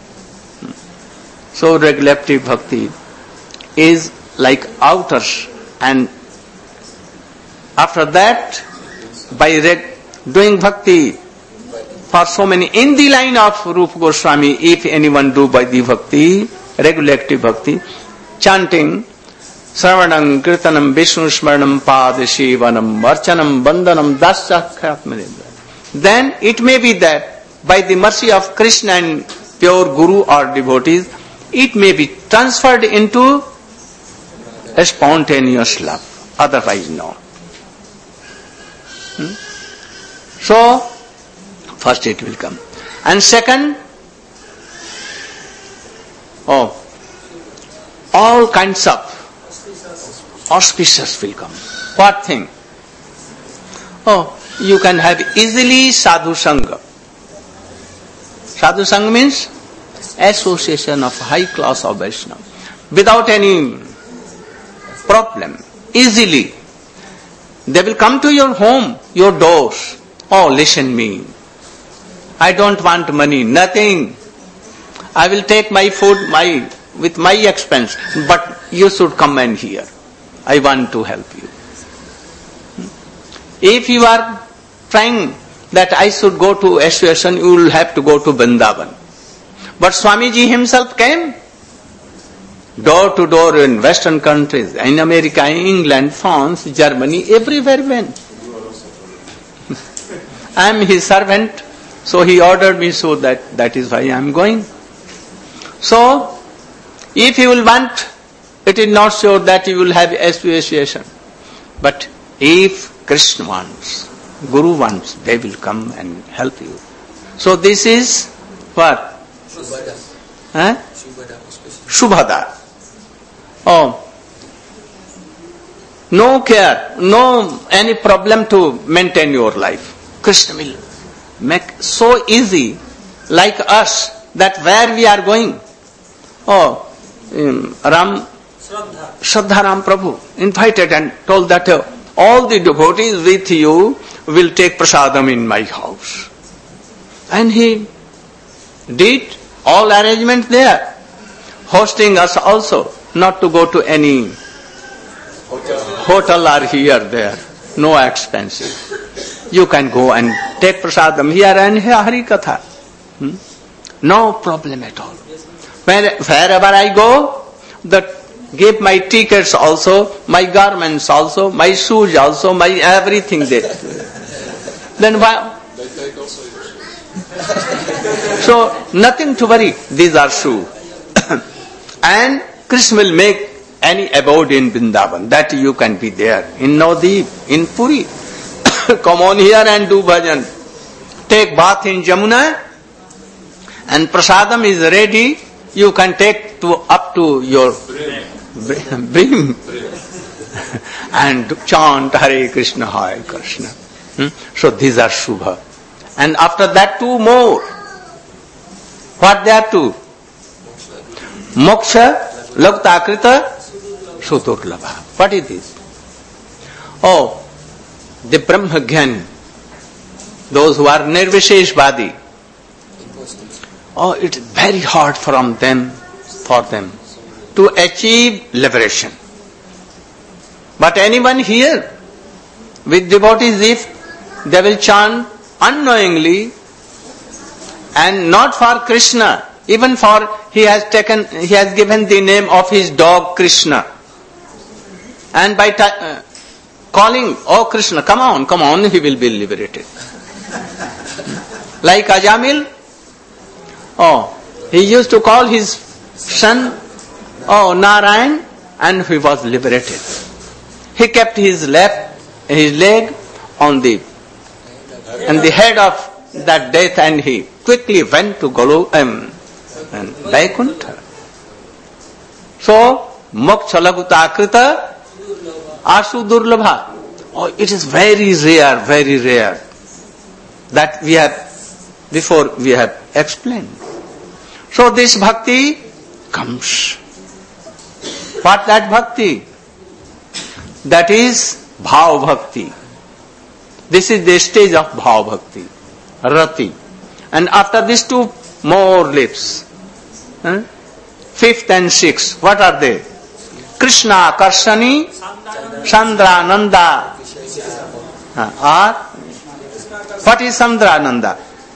So regulative bhakti is like outers, and after that, by reg- doing bhakti for so many, in the line of Rupa Goswami, if anyone do by the bhakti, regulative bhakti, chanting Sravanam, Kirtanam, Vishnu Smaranam, Padashivanam, Archanam, Bandhanam, Dasyakhatmanindra, then it may be that by the mercy of Krishna and pure Guru or devotees, it may be transferred into a spontaneous love. Otherwise, no. Hmm? So, first it will come. And second, oh, all kinds of auspicious will come. What thing? Oh, you can have easily sadhu sangha. Sadhu sangha means association of high class of Vaishnava without any problem, easily. They will come to your home, your doors. Oh, listen me. I don't want money, nothing. I will take my food my with my expense, but you should come and hear. I want to help you. If you are trying that I should go to association, you will have to go to Vrindavan. But Swamiji himself came door to door in Western countries, in America, in England, France, Germany, everywhere went. I am his servant, so he ordered me, so that that is why I am going. So, if you will want, it is not sure that you will have association. But if Krishna wants, Guru wants, they will come and help you. So this is what? Shubhada. Huh? Shubhada. Shubhada. Oh. No care, no any problem to maintain your life. Krishna will make so easy, like us, that where we are going. Oh, um, Ram, Shraddha Ram Prabhu invited and told that uh, all the devotees with you will take prasadam in my house. And he did all arrangements there, hosting us also, not to go to any hotel or here, there, no expenses. You can go and take prasadam here and here Hari Katha. Hmm? No problem at all. Where, wherever I go, the give my tickets also, my garments also, my shoes also, my everything there. Then why? They take also your shoes. So nothing to worry. These are shoes. And Krishna will make any abode in Vrindavan, that you can be there. In Navadvip, in Puri, come on here and do bhajan. Take bath in Jamuna, and prasadam is ready. You can take to up to your brim and chant Hare Krishna, Hare Krishna. Hmm? So these are Shubha. And after that two more. What they are two? Moksha, Laktakrita, Sudurlabha. What is this? Oh, the Brahma Jnani, those who are Nirvisheshvadi. Oh, it is very hard from them, for them to achieve liberation. But anyone here with devotees, if they will chant unknowingly and not for Krishna, even for he has taken, he has given the name of his dog Krishna, and by ta- uh, calling, oh Krishna, come on, come on, he will be liberated. Like Ajamil, oh, he used to call his son, oh Narayan, and he was liberated. He kept his left, his leg on the, on the head of that death, and he quickly went to Golu, um, and Vaikuntha. So, Moksha Lagutakrita Asu Durlabha. Oh, it is very rare, very rare. That we have, before we have explained. So this bhakti comes. What that bhakti? That is Bhav Bhakti. This is the stage of Bhav Bhakti, Rati. And after these two more lips, huh? Fifth and sixth, what are they? Krishna Karshani, Sandra Nanda. Uh, or, what is Sandra Nanda?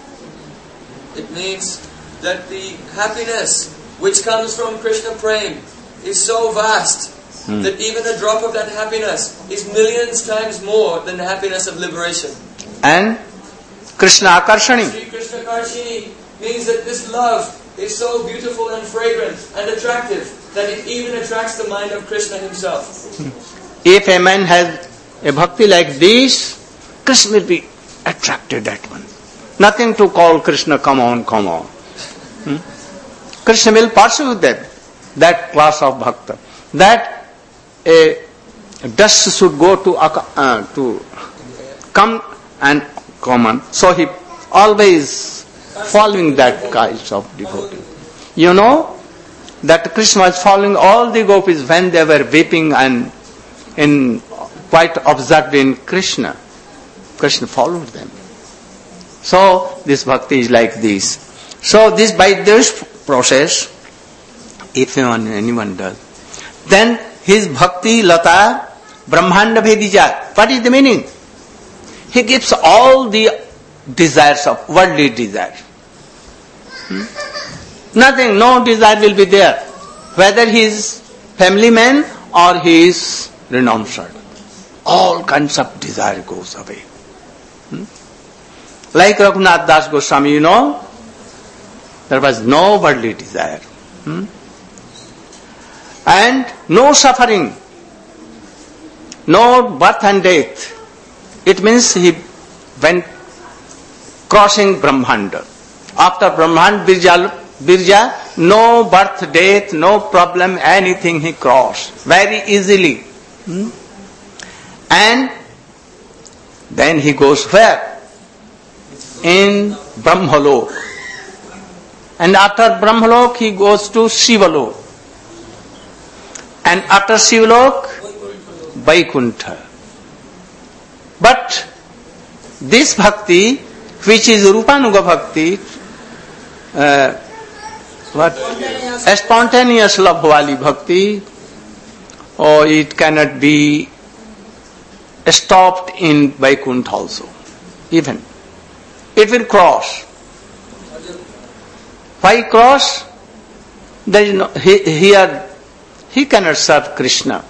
It means that the happiness which comes from Krishna Prem is so vast hmm. that even a drop of that happiness is millions times more than the happiness of liberation. And Krishna Akarshani. Sri Krishna Karshini means that this love is so beautiful and fragrant and attractive that it even attracts the mind of Krishna himself. If a man has a bhakti like this, Krishna will be attracted at once. Nothing to call Krishna, come on, come on. Hmm? Krishna will pursue them, that class of bhakta. That a dust should go to uh, to come and come on. So he always following that kind of devotee. You know that Krishna was following all the gopis when they were weeping and in quite absorbed in Krishna. Krishna followed them. So this bhakti is like this. So this by this process, if anyone, anyone does, then his bhakti lata brahmanda bhedija. What is the meaning? He gives all the desires of worldly desires. Hmm? Nothing, no desire will be there. Whether he is family man or he is renounced. All kinds of desire goes away. Hmm? Like Raghunath Das Goswami, you know, there was no worldly desire. Hmm? And no suffering. No birth and death. It means he went crossing Brahmanda. After Brahmanda, Birja, Birja, no birth, death, no problem, anything he crossed very easily. Hmm? And then he goes where? In Brahmalok. And after Brahmalok, he goes to Shivalok. And after Shivalok, Vaikuntha. But this bhakti, which is Rupanuga bhakti, uh, what? A spontaneous love wali bhakti, or it cannot be stopped in Vaikuntha also. Even. It will cross. Why cross? There is no, he, here, he cannot serve Krishna.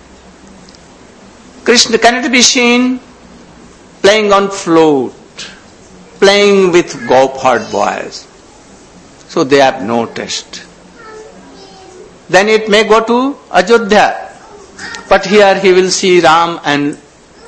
Krishna cannot be seen playing on flute, playing with gopherd boys. So they have no taste. then it may go to Ajodhya. But here he will see Ram and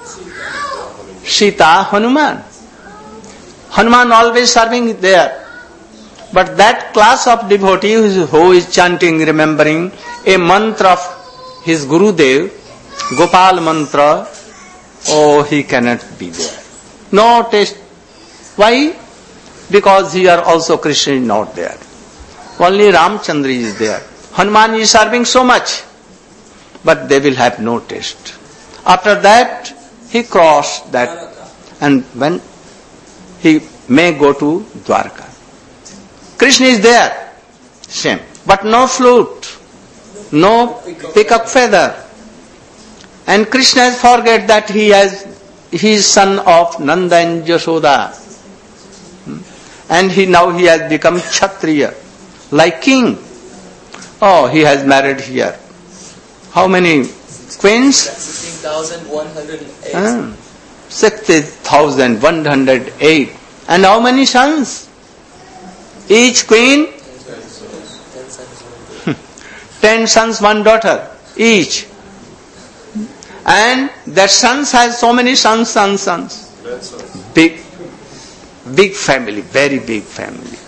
Sita, Hanuman. Hanuman always serving there. But that class of devotee who is, who is chanting, remembering a mantra of his Gurudev, Gopal mantra, oh, he cannot be there. No taste. Why? Because here also Krishna is not there. Only Ramchandra is there. Hanuman is serving so much, but they will have no taste. After that, he crossed that, and when he may go to Dwarka. Krishna is there, same, but no flute, no peacock feather. And Krishna has forget that he has, he is son of Nanda and Yashoda. And he now he has become Kshatriya, like king. Oh, he has married here. How many queens? sixteen thousand one hundred eight. Ah, sixty thousand one hundred eight. And how many sons? Each queen? Ten sons, one daughter, each. And that sons has so many sons, sons, sons. Big, big family, very big family.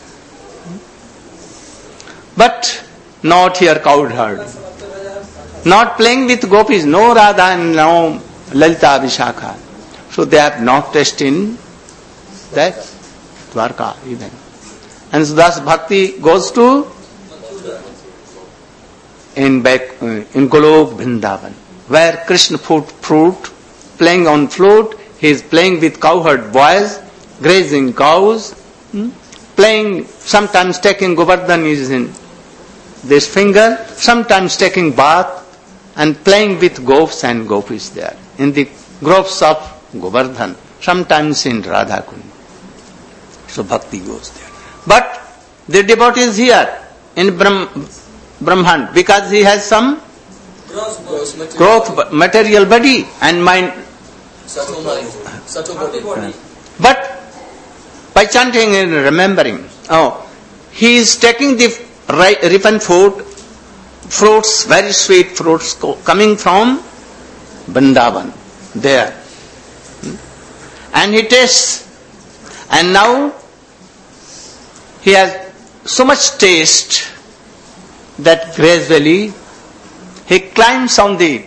But not here cowed herd. Not playing with gopis, no Radha and no Lalita Vishakha. So they have not tasted in that Dwarka even. And so thus bhakti goes to in back in Golok Vrindavan, where Krishna fruit, fruit playing on flute, he is playing with cowherd boys, grazing cows, hmm? playing, sometimes taking Govardhan is in this finger, sometimes taking bath and playing with gops and gopis there in the groves of Govardhan, sometimes in Radha Kund. So bhakti goes there. But the devotee is here in Brahm, Brahman because he has some Gross material. growth material body and mind. Subtle mind. Subtle body. But by chanting and remembering, oh, he is taking the ripened fruit, fruits, very sweet fruits coming from Vrindavan, there. And he tastes. And now he has so much taste that gradually he climbs on the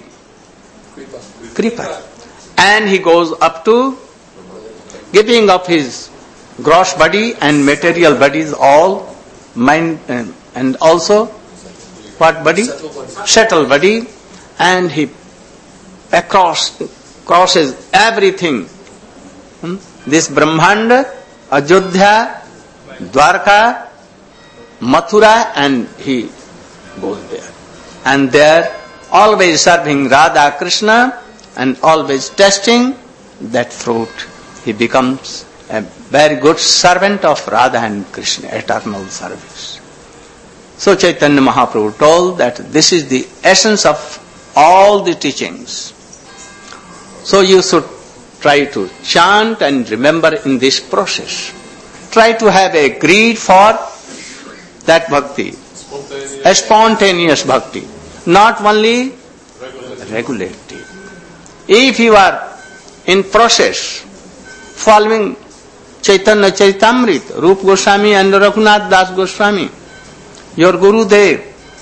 creeper and he goes up to giving up his gross body and material bodies, all mind and, and also what body? Subtle body, and he across crosses everything. Hmm? This Brahmanda, Ajodhya, Dwarka, Mathura, and he goes there. And there, always serving Radha Krishna and always testing that fruit, he becomes a very good servant of Radha and Krishna, eternal service. So Chaitanya Mahaprabhu told that this is the essence of all the teachings. So you should try to chant and remember in this process. Try to have a greed for that bhakti, Spontaneous. a spontaneous bhakti, not only regulated. If you are in process following Chaitanya Charitamrita, Rup Goswami and Raghunath Das Goswami, your Gurudev,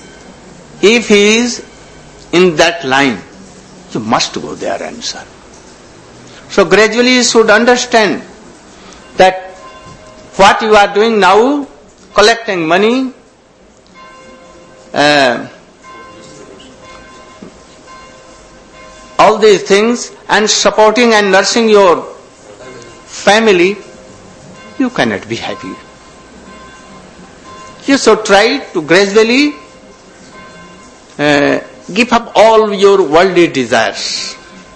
if he is in that line, you must go there and serve. So gradually you should understand that what you are doing now, collecting money, uh, all these things, and supporting and nursing your family, you cannot be happy. You should try to gradually uh, give up all your worldly desires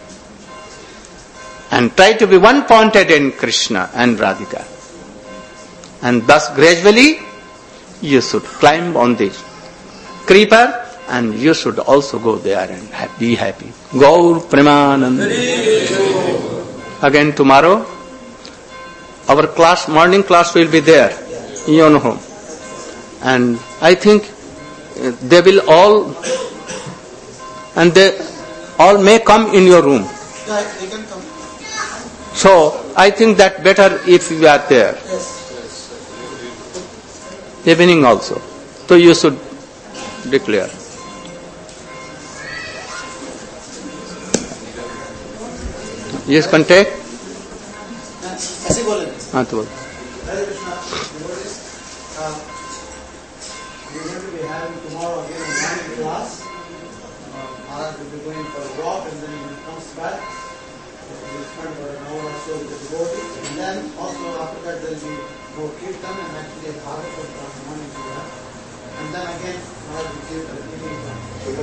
and try to be one pointed in Krishna and Radhika. And thus gradually you should climb on this creeper and you should also go there and be happy. Gaur Premanand. Again tomorrow our class, morning class will be there in your home. And I think they will all, and they all may come in your room. Yeah, they can come. So I think that better if we are there. Yes. Evening also. So you should declare. Yes, contact. ऐसे बोलेंगे. हाँ तो बोल. Hare Krishna, devotees, uh, we're going to be having tomorrow again a morning class. Uh, Maharaj will be going for a walk and then when he comes back, we will spend about an hour or so with the devotees. And then also after that there will be more kirtan and actually a bhagavad for the morning to have. And then again Maharaj will give an evening time.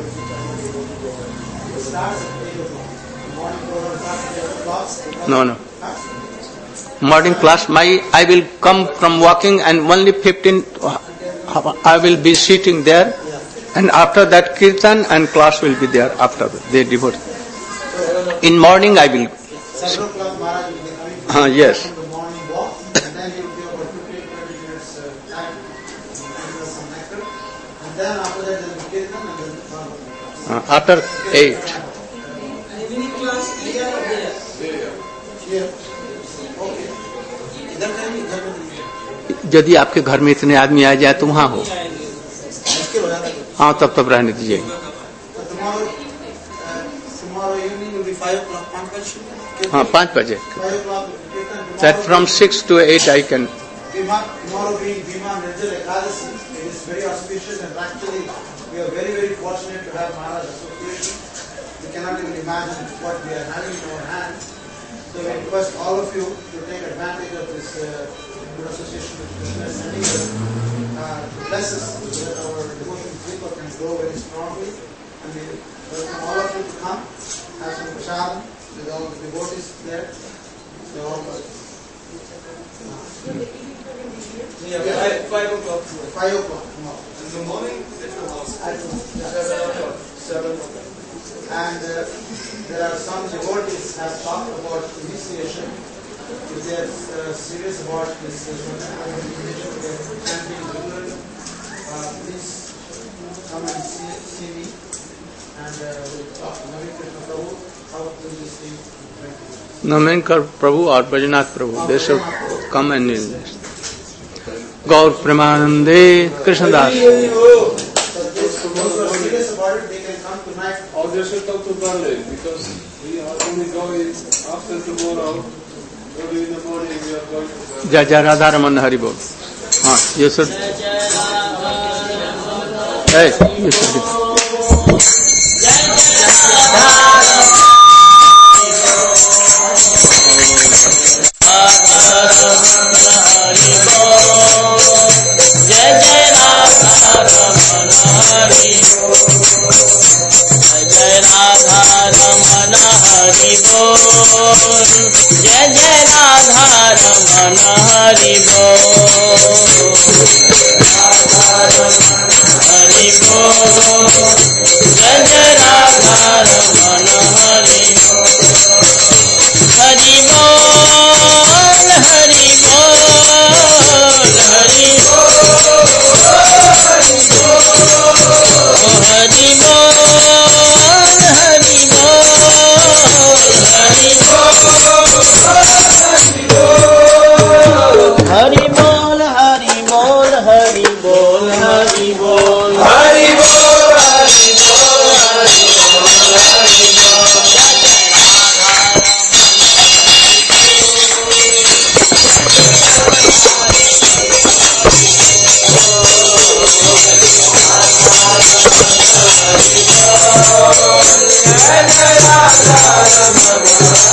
It starts at eight o'clock. The morning program starts at eight o'clock. No, no. Huh? Morning class, my I will come from walking and only fifteen, I will be sitting there, and after that kirtan and class will be there after they devote. In morning I will. Seven o'clock Maharaj will be coming Uh, yes. from the morning walk, and then he will be about fifteen to twenty minutes uh, time to give us some nectar. And then after that there will be kirtan and then Bhagavad. Uh, after eight. Evening class here or there? Here. Okay. इधर करेंगे इधर करेंगे. यदि आपके घर में इतने आदमी आ जाए तो वहाँ हो. मुश्किल हो जाता है. हाँ तब तब रहने दीजिए. So tomorrow, uh, tomorrow evening will be five o'clock. पाँच बजे. हाँ पाँच बजे. Five o'clock kirtan. That from six to eight I can. Bhima, tomorrow being Bhima Nirjala Ekadasi, it is very auspicious and actually we are very very fortunate to have Maharaj association. We cannot even imagine what we are having in our hands. So we request all of you to take advantage of this uh, good association with Krishna is sending us uh, to bless us so that our devotion people can grow very strongly. And we welcome all of you to come, have some prasad with all the devotees there. So all Yeah, five, five o'clock. five o'clock tomorrow. In the morning, at your house. At home, yeah. Seven o'clock. Seven o'clock. And uh, there are some devotees have talked about initiation. If they are uh, serious about this uh, initiation, they are chanting regularly. Uh, please come and see, see me, and uh, we'll talk to Naveen Krishna Prabhu how to do this thing. Namankar Prabhu or Bajanath Prabhu, they should come and invest. Gaur Premanande Krishnadas. So this, those who are serious about it, they can come tonight. Or they should come to Berlin because we are only going after tomorrow. Early in the morning we are going to Berlin. Jai Jai Radha Raman Hari Bol. हाँ you should. Hey, you should. जय जय राधा रमन हरि बोल हरि बोल जय जय राधा रमन हरि हरि बोल हरि बोल हरि हरि बोल हरि हरि बोल हरि बोल हरि बोल हरि बोल हरि बोल हरि बोल हरि बोल हरि बोल जय जय राधा रमन